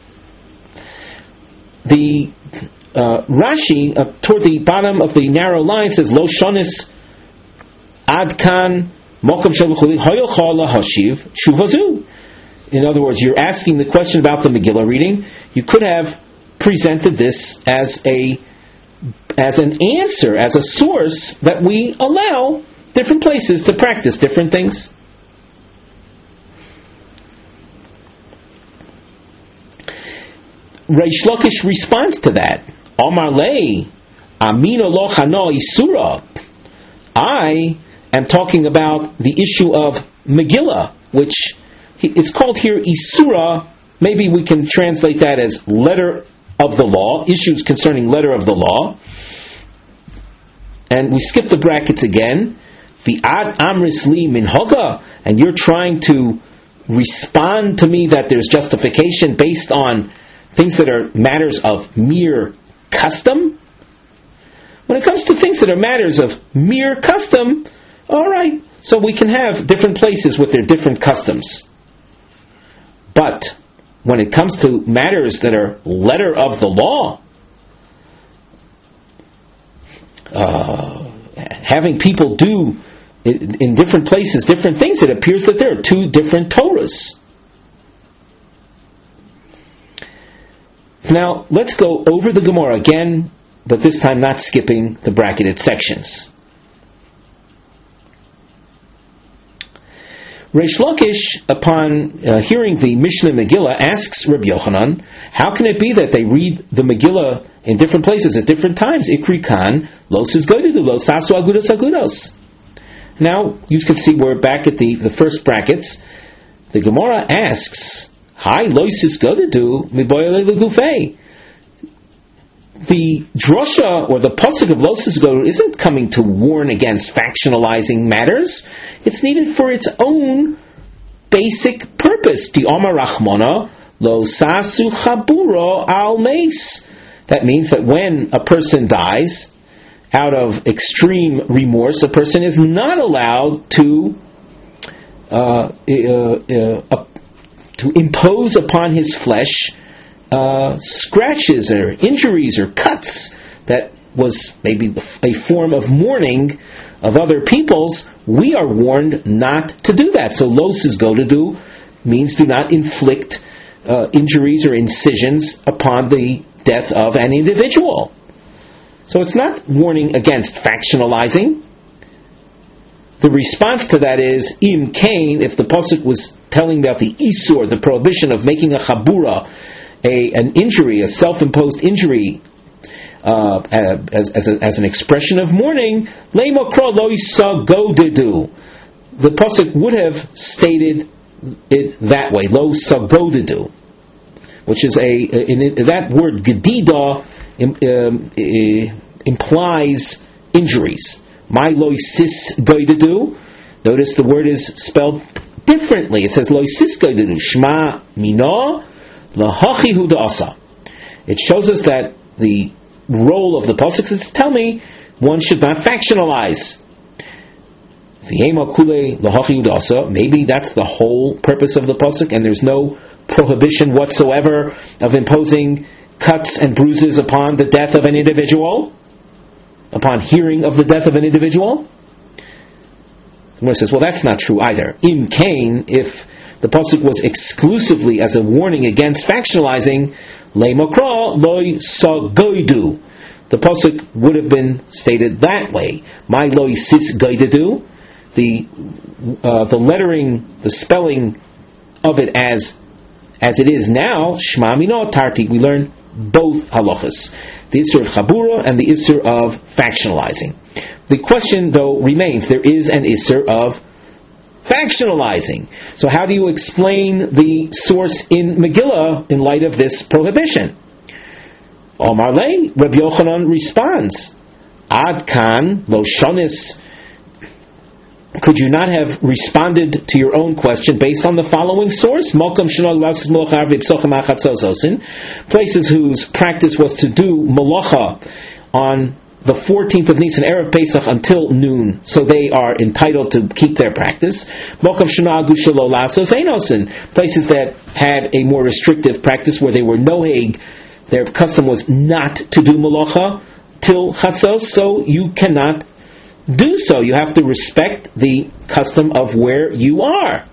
The Rashi, toward the bottom of the narrow line, says, Lo shonis ad kan mokum shalchuli hoyochala hashiv shuvazu. In other words, you're asking the question about the Megillah reading. You could have presented this as an answer, as a source that we allow different places to practice different things. Reish Lakish responds to that. Omar lei, amino lo chano isura. I am talking about the issue of Megillah, which is called here Isura. Maybe we can translate that as letter of the law, issues concerning letter of the law. And we skip the brackets again. V'ad amris li minhoga, and you're trying to respond to me that there's justification based on things that are matters of mere custom. When it comes to things that are matters of mere custom, all right, so we can have different places with their different customs. But when it comes to matters that are letter of the law, having people do in different places different things, it appears that there are two different Torahs. Now, let's go over the Gemara again, but this time not skipping the bracketed sections. Reish Lakish, upon hearing the Mishnah Megillah, asks Rabbi Yochanan, how can it be that they read the Megillah in different places at different times? Ikri kan, los is goydedu, los asu agudos agudos. Now, you can see we're back at the first brackets. The Gemara asks, hi, los is goydedu, miboyele legufei. The drosha, or the pasuk of Los is goydedu, isn't coming to warn against factionalizing matters. It's needed for its own basic purpose. Di Omar Rachmana lo sasu chaburo al meis. That means that when a person dies, out of extreme remorse, a person is not allowed to impose upon his flesh scratches or injuries or cuts that was maybe a form of mourning of other people's. We are warned not to do that. So los is go to do means do not inflict injuries or incisions upon the death of an individual. So it's not warning against factionalizing. The response to that is im kain, if the pasuk was telling about the isur, the prohibition of making a chabura, an injury, a self-imposed injury, as an expression of mourning, leimokro lo sagodedu. The pasuk would have stated it that way, lo sagodedu, which is that word gedida implies injuries. My loisis godedu. Notice the word is spelled differently. It says loisis godedu. Shma mino lahachi hu da'asa. It shows us that the role of the pasuk is to tell me one should not factionalize. Maybe that's the whole purpose of the pasuk, and there's no prohibition whatsoever of imposing cuts and bruises upon the death of an individual, upon hearing of the death of an individual. Someone says, well, that's not true either. Im kain, if the pasuk was exclusively as a warning against factionalizing, leimokra loy sagoidu. The pasuk would have been stated that way. My loy sis goidedu. The lettering, the spelling of it as it is now, shma mino tarti. We learn both halachas, the issur of chabura and the issur of factionalizing. The question, though, remains: there is an issur of factionalizing. So, how do you explain the source in Megillah in light of this prohibition? Omar lei, Rabbi Yochanan responds: Ad kan lo shonis. Could you not have responded to your own question based on the following source? Places whose practice was to do malacha on the 14th of Nisan, Erev Pesach, until noon, so they are entitled to keep their practice. Places that had a more restrictive practice where they were noheg, their custom was not to do malacha till chatzos, so you cannot do so. You have to respect the custom of where you are.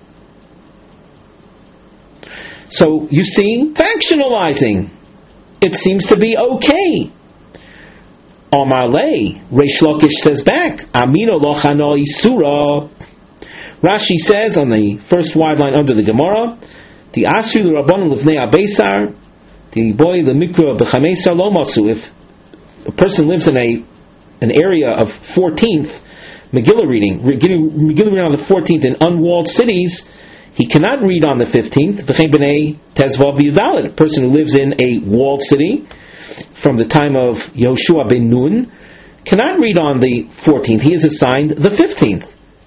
So you see, factionalizing, it seems to be okay. Omar lei, Reish Lakish says back, Amino lochano isura. Rashi says on the first wide line under the Gemara, the asri l'rabbanon l'vnei abesar, the boy the mikra b'chamesar lo matzu. If a person lives in an area of 14th, Megillah reading on the 14th in unwalled cities, he cannot read on the 15th. A person who lives in a walled city from the time of Yehoshua ben Nun cannot read on the 14th. He is assigned the 15th.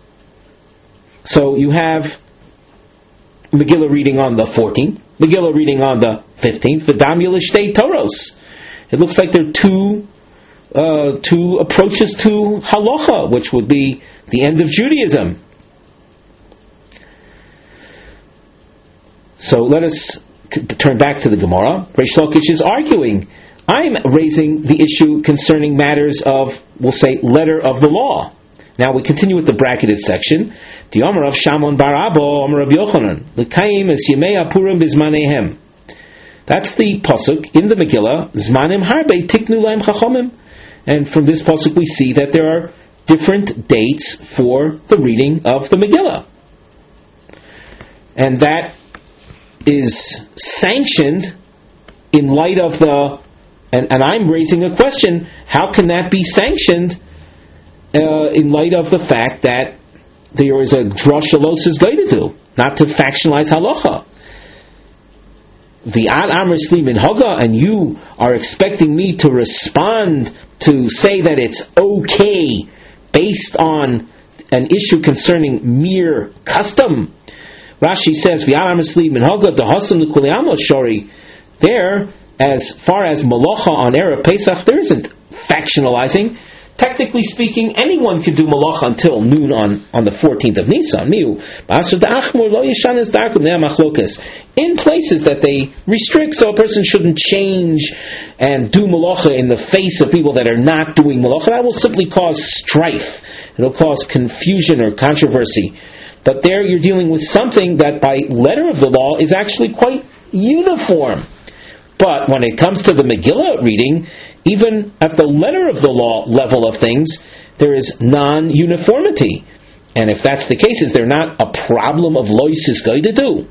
So you have Megillah reading on the 14th, Megillah reading on the 15th, V'dam Yelishte Toros. It looks like there are two approaches to halacha, which would be the end of Judaism. So let us turn back to the Gemara. Reish Lakish is arguing, I'm raising the issue concerning matters of, we'll say, letter of the law. Now we continue with the bracketed section. The Omer of Shamon bar Abba, Omer of Yochanan, L'kayim es Yemei Apurim bizmanehem. That's the pasuk in the Megillah. Zmanim harbe tiknu lahem chachomim. And from this pasuk we see that there are different dates for the reading of the Megillah, and that is sanctioned in light of the. And I'm raising a question: how can that be sanctioned in light of the fact that there is a drush alos is going to do, not to factionalize halacha? V'ad amr sli min haga, and you are expecting me to respond to say that it's okay based on an issue concerning mere custom. Rashi says, v'ad amr sli min haga dehasam l'kuli amos shori. There, as far as malacha on Erev Pesach, there isn't factionalizing. Technically speaking, anyone could do malacha until noon on the 14th of Nisan. In places that they restrict, so a person shouldn't change and do malacha in the face of people that are not doing malacha. That will simply cause strife. It will cause confusion or controversy. But there you're dealing with something that by letter of the law is actually quite uniform. But when it comes to the Megillah reading, even at the letter of the law level of things, there is non-uniformity. And if that's the case, is there not a problem of lois is going to do?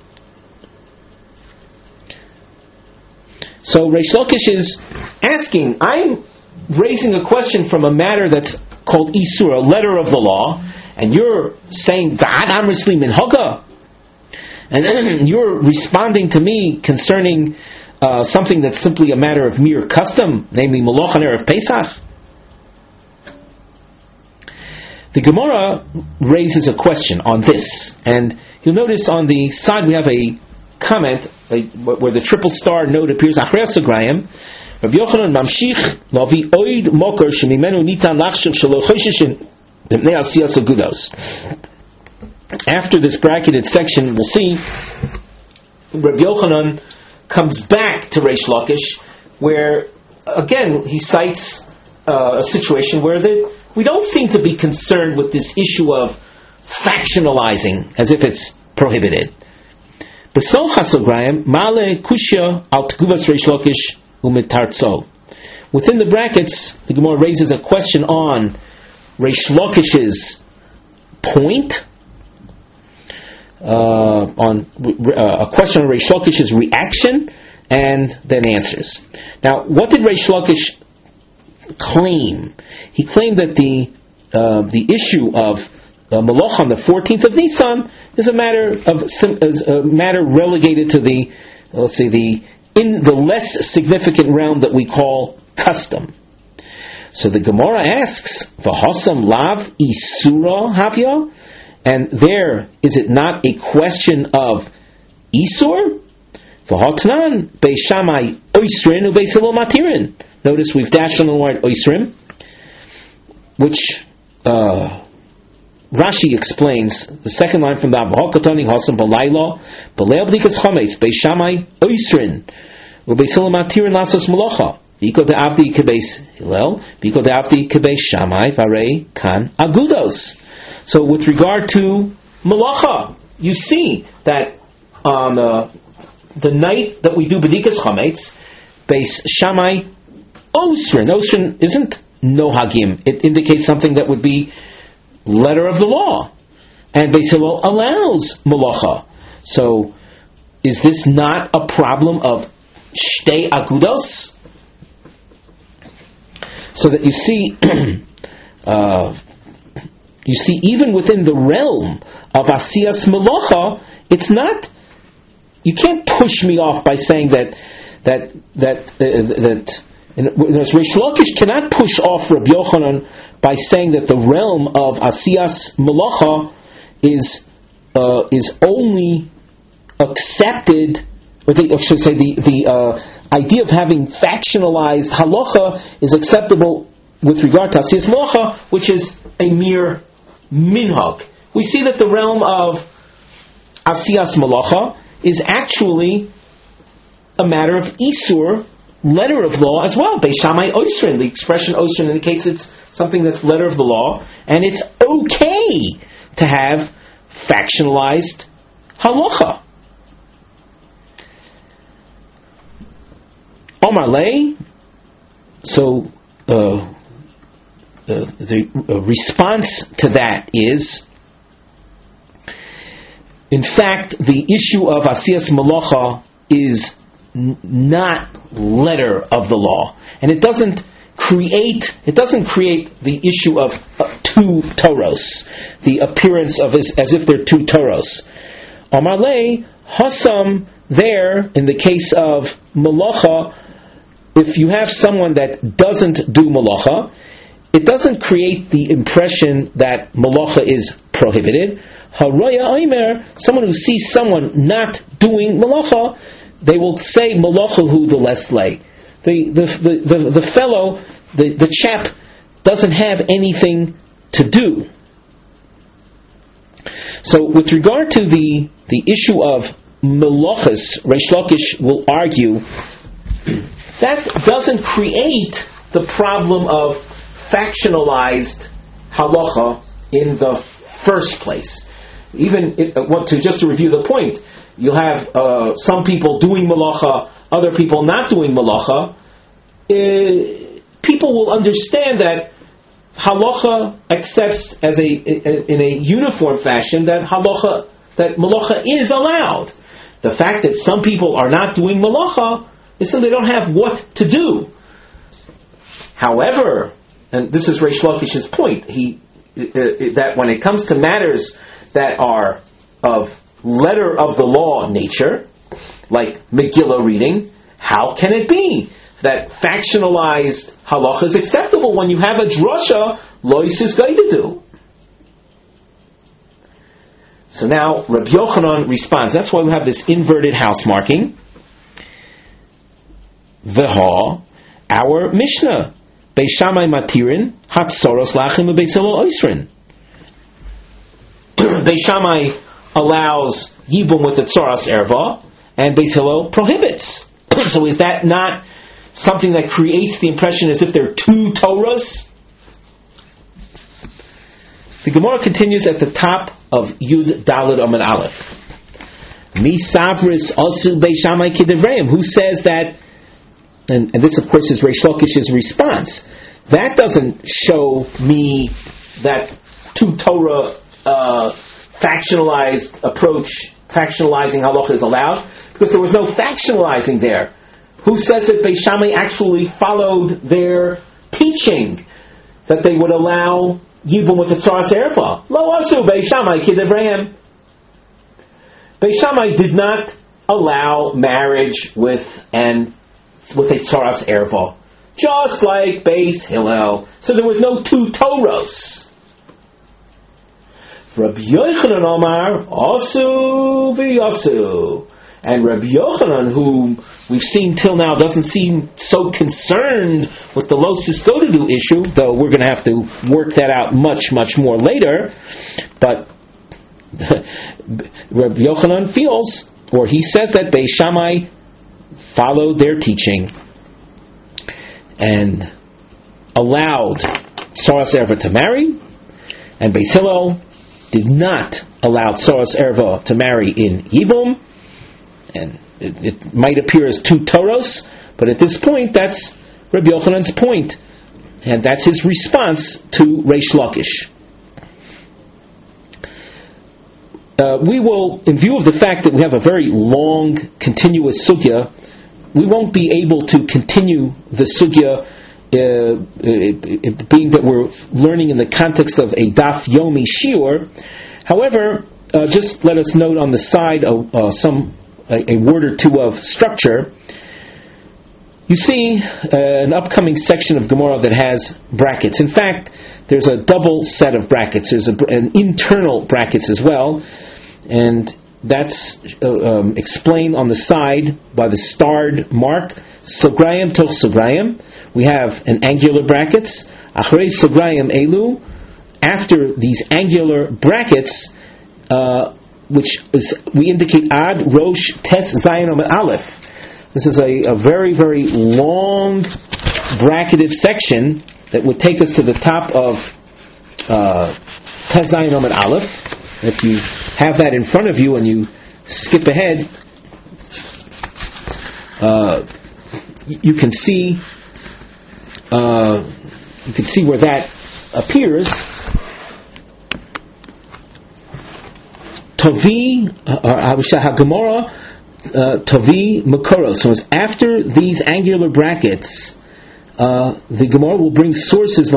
So Reish Lakish is asking, I'm raising a question from a matter that's called Isur, a letter of the law, and you're saying, V'ad amr sli min haga, and you're responding to me concerning something that's simply a matter of mere custom, namely Malach on Erev Pesach. The Gemara raises a question on this, and you'll notice on the side we have a comment where the triple star note appears. Achrei Sagrayim, Rabbi Yochanan mamshich lavi oid moker shemimenu nitan lachshav shelo choshishin b'nei asiyas agudos. After this bracketed section, we'll see Rabbi Yochanan comes back to Reish Lakish, where again he cites a situation where we don't seem to be concerned with this issue of factionalizing as if it's prohibited. Within the brackets, the Gemara raises a question on Reish Lakish's point, on a question on Reish Lakish's reaction, and then answers. Now, what did Reish Lakish claim? He claimed that the issue of Malach on the 14th of Nisan is a matter relegated to the less significant realm that we call custom. So the Gemara asks, "V'hasam lav isura havya," and there is it not a question of isur? V'hatnan beishamai oisrin ubeis hillel matirin. Notice we've dashed on the word oisrim, which Rashi explains the second line from the Abhakatani Hasam Balayla Balei Bdikas Chametz Beishamai Oisrin Ubeis Hillel Matirin Lasos Malacha Biko de Abdi Kebeis Hillel Biko de Abdi Kebeis Shamai Varei Kan Agudos. So with regard to Malacha, you see that on the night that we do Bdikas Chametz, Beis Shamai Oisrin isn't Nohagim. It indicates something that would be letter of the law, and Beis Hillel allows malacha. So, is this not a problem of shtei agudos? So that you see, even within the realm of Asiyas Melacha, it's not. You can't push me off by saying that Reish Lakish cannot push off Rabbi Yochanan by saying that the realm of Asiyas Melacha is only accepted, or I should say the idea of having factionalized halacha is acceptable with regard to Asiyas Melacha, which is a mere minhag. We see that the realm of Asiyas Melacha is actually a matter of Isur, letter of law as well. Beis Shammai Osrin, the expression Osrin indicates it's something that's letter of the law, and it's okay to have factionalized halacha. Omar Lei, so the response to that is, in fact, the issue of Asiyas Melacha is not letter of the law, and it doesn't create the issue of two Toros, the appearance of as if they're two Toros. Amar lei hasam, there in the case of Melacha, if you have someone that doesn't do Melacha, it doesn't create the impression that Melacha is prohibited. Haraya Aimer, someone who sees someone not doing Melacha, they will say Melachahu the less lay. The fellow, the chap, doesn't have anything to do. So, with regard to the issue of Melachas, Reish Lakish will argue that doesn't create the problem of factionalized halacha in the first place. Just to review the point, you'll have some people doing malacha, other people not doing malacha. People will understand that halacha accepts in a uniform fashion that malacha is allowed. The fact that some people are not doing malacha is so they don't have what to do. However, and this is Reish Lakish's point, that when it comes to matters that are of letter of the law nature, like Megillah reading, how can it be that factionalized halacha is acceptable when you have a drasha lo yisus gaidu? So now Rabbi Yochanan responds. That's why we have this inverted house marking. V'ha, our Mishnah, Beis Shammai matirin, hatzoros lachim u'Beis Hillel oisrin. Beis Shammai allows yibum with the tzoras erva, and Beis Hillel prohibits. So is that not something that creates the impression as if there are two Torahs? The Gemara continues at the top of Yud Daled Amud Aleph. Mi savris asu Beis Shammai kidevreim. Who says that? And this, of course, is Reish Lakish's response. That doesn't show me that two Torah factionalized approach, factionalizing halacha is allowed, because there was no factionalizing there. Who says that Beis Shammai actually followed their teaching that they would allow yibum with the tzaras erva? Lo asu Beis Shammai kidevreim. Beis Shammai did not allow marriage with a tzaras erva, just like Beis Hillel. So there was no two Toros. Rabbi Yochanan Omar asu v'yasu, and Rabbi Yochanan, whom we've seen till now, doesn't seem so concerned with the lo siskodedu issue, though we're going to have to work that out much, much more later. But Rabbi Yochanan feels, or he says, that Beis Shammai followed their teaching and allowed tzaras erva to marry, and Beis Hillel did not allow tzaras erva to marry in yibum. And it might appear as two Toros, but at this point, that's Rabbi Yochanan's point, and that's his response to Reish Lakish. We will, in view of the fact that we have a very long, continuous sugya, we won't be able to continue the sugya being that we're learning in the context of a Daf Yomi Shiur. However, just let us note on the side a word or two of structure. You see an upcoming section of Gemara that has brackets. In fact, there's a double set of brackets. There's an internal brackets as well, and that's explained on the side by the starred mark, Sograyim toch Sograyim. We have an angular brackets. Achrei Sograyim elu. After these angular brackets, which is, we indicate Ad, Rosh, Tes, Zayin, Amud, Aleph. This is a very, very long bracketed section that would take us to the top of Tes, Zayin, Amud, Aleph. If you have that in front of you and you skip ahead, you can see where that appears. Tovi Gemara Tovi Makoro. So it's after these angular brackets, the Gemara will bring sources.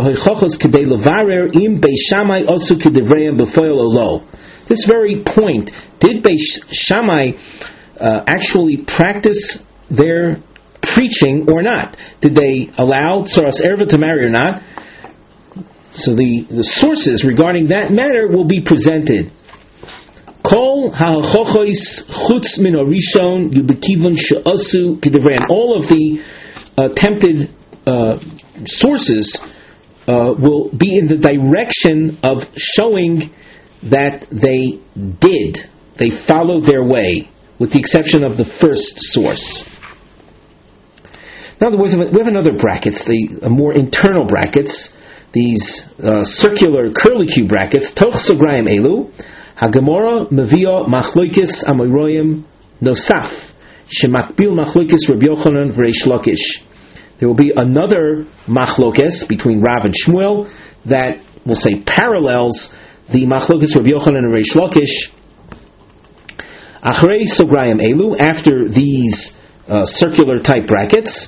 This very point, did Beis Shammai actually practice their preaching or not? Did they allow Tzoras Erva to marry or not? So the sources regarding that matter will be presented. Kol ha'chochois chutz min orishon yubekivon she'asu k'devreim. All of the attempted sources will be in the direction of showing that they followed their way, with the exception of the first source. Now we have another brackets, the more internal brackets, these circular curlicue brackets, toch sograyim elu, hagemora mevia machloikis amoyroyim nosaf, shemakbil machloikis Rabbi Yochanan v'Reish Lakish. There will be another machlokes between Rav and Shmuel that we'll say parallels the machlokes Rabbi Yochanan and Reish Lakish. Achrei Sograyim Elu, after these circular type brackets,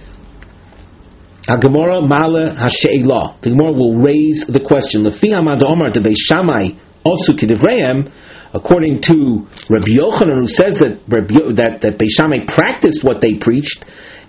Hagemara Mala Hashe'elah. The Gemara will raise the question. Lefi Hamad Omar de Beis Shammai also K'Divrayim, according to Rabbi Yochanan, who says that Beis Shammai practiced what they preached.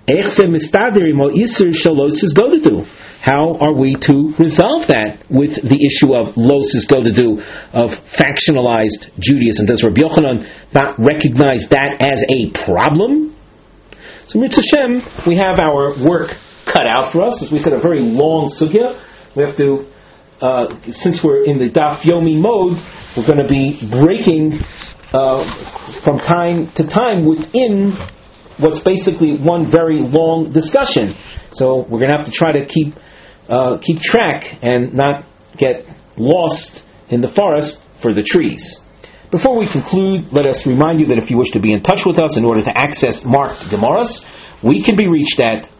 How are we to resolve that with the issue of Losis Godedu, of factionalized Judaism? Does Rabbi Yochanan not recognize that as a problem? So Mitzvah Hashem, we have our work cut out for us. As we said, a very long sugya. We have to, since we're in the Daf Yomi mode, we're going to be breaking from time to time within what's basically one very long discussion. So we're going to have to try to keep track and not get lost in the forest for the trees. Before we conclude, let us remind you that if you wish to be in touch with us in order to access marked Gemaras, we can be reached at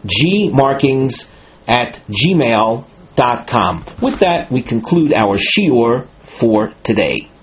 gmarkings@gmail.com. With that, we conclude our shiur for today.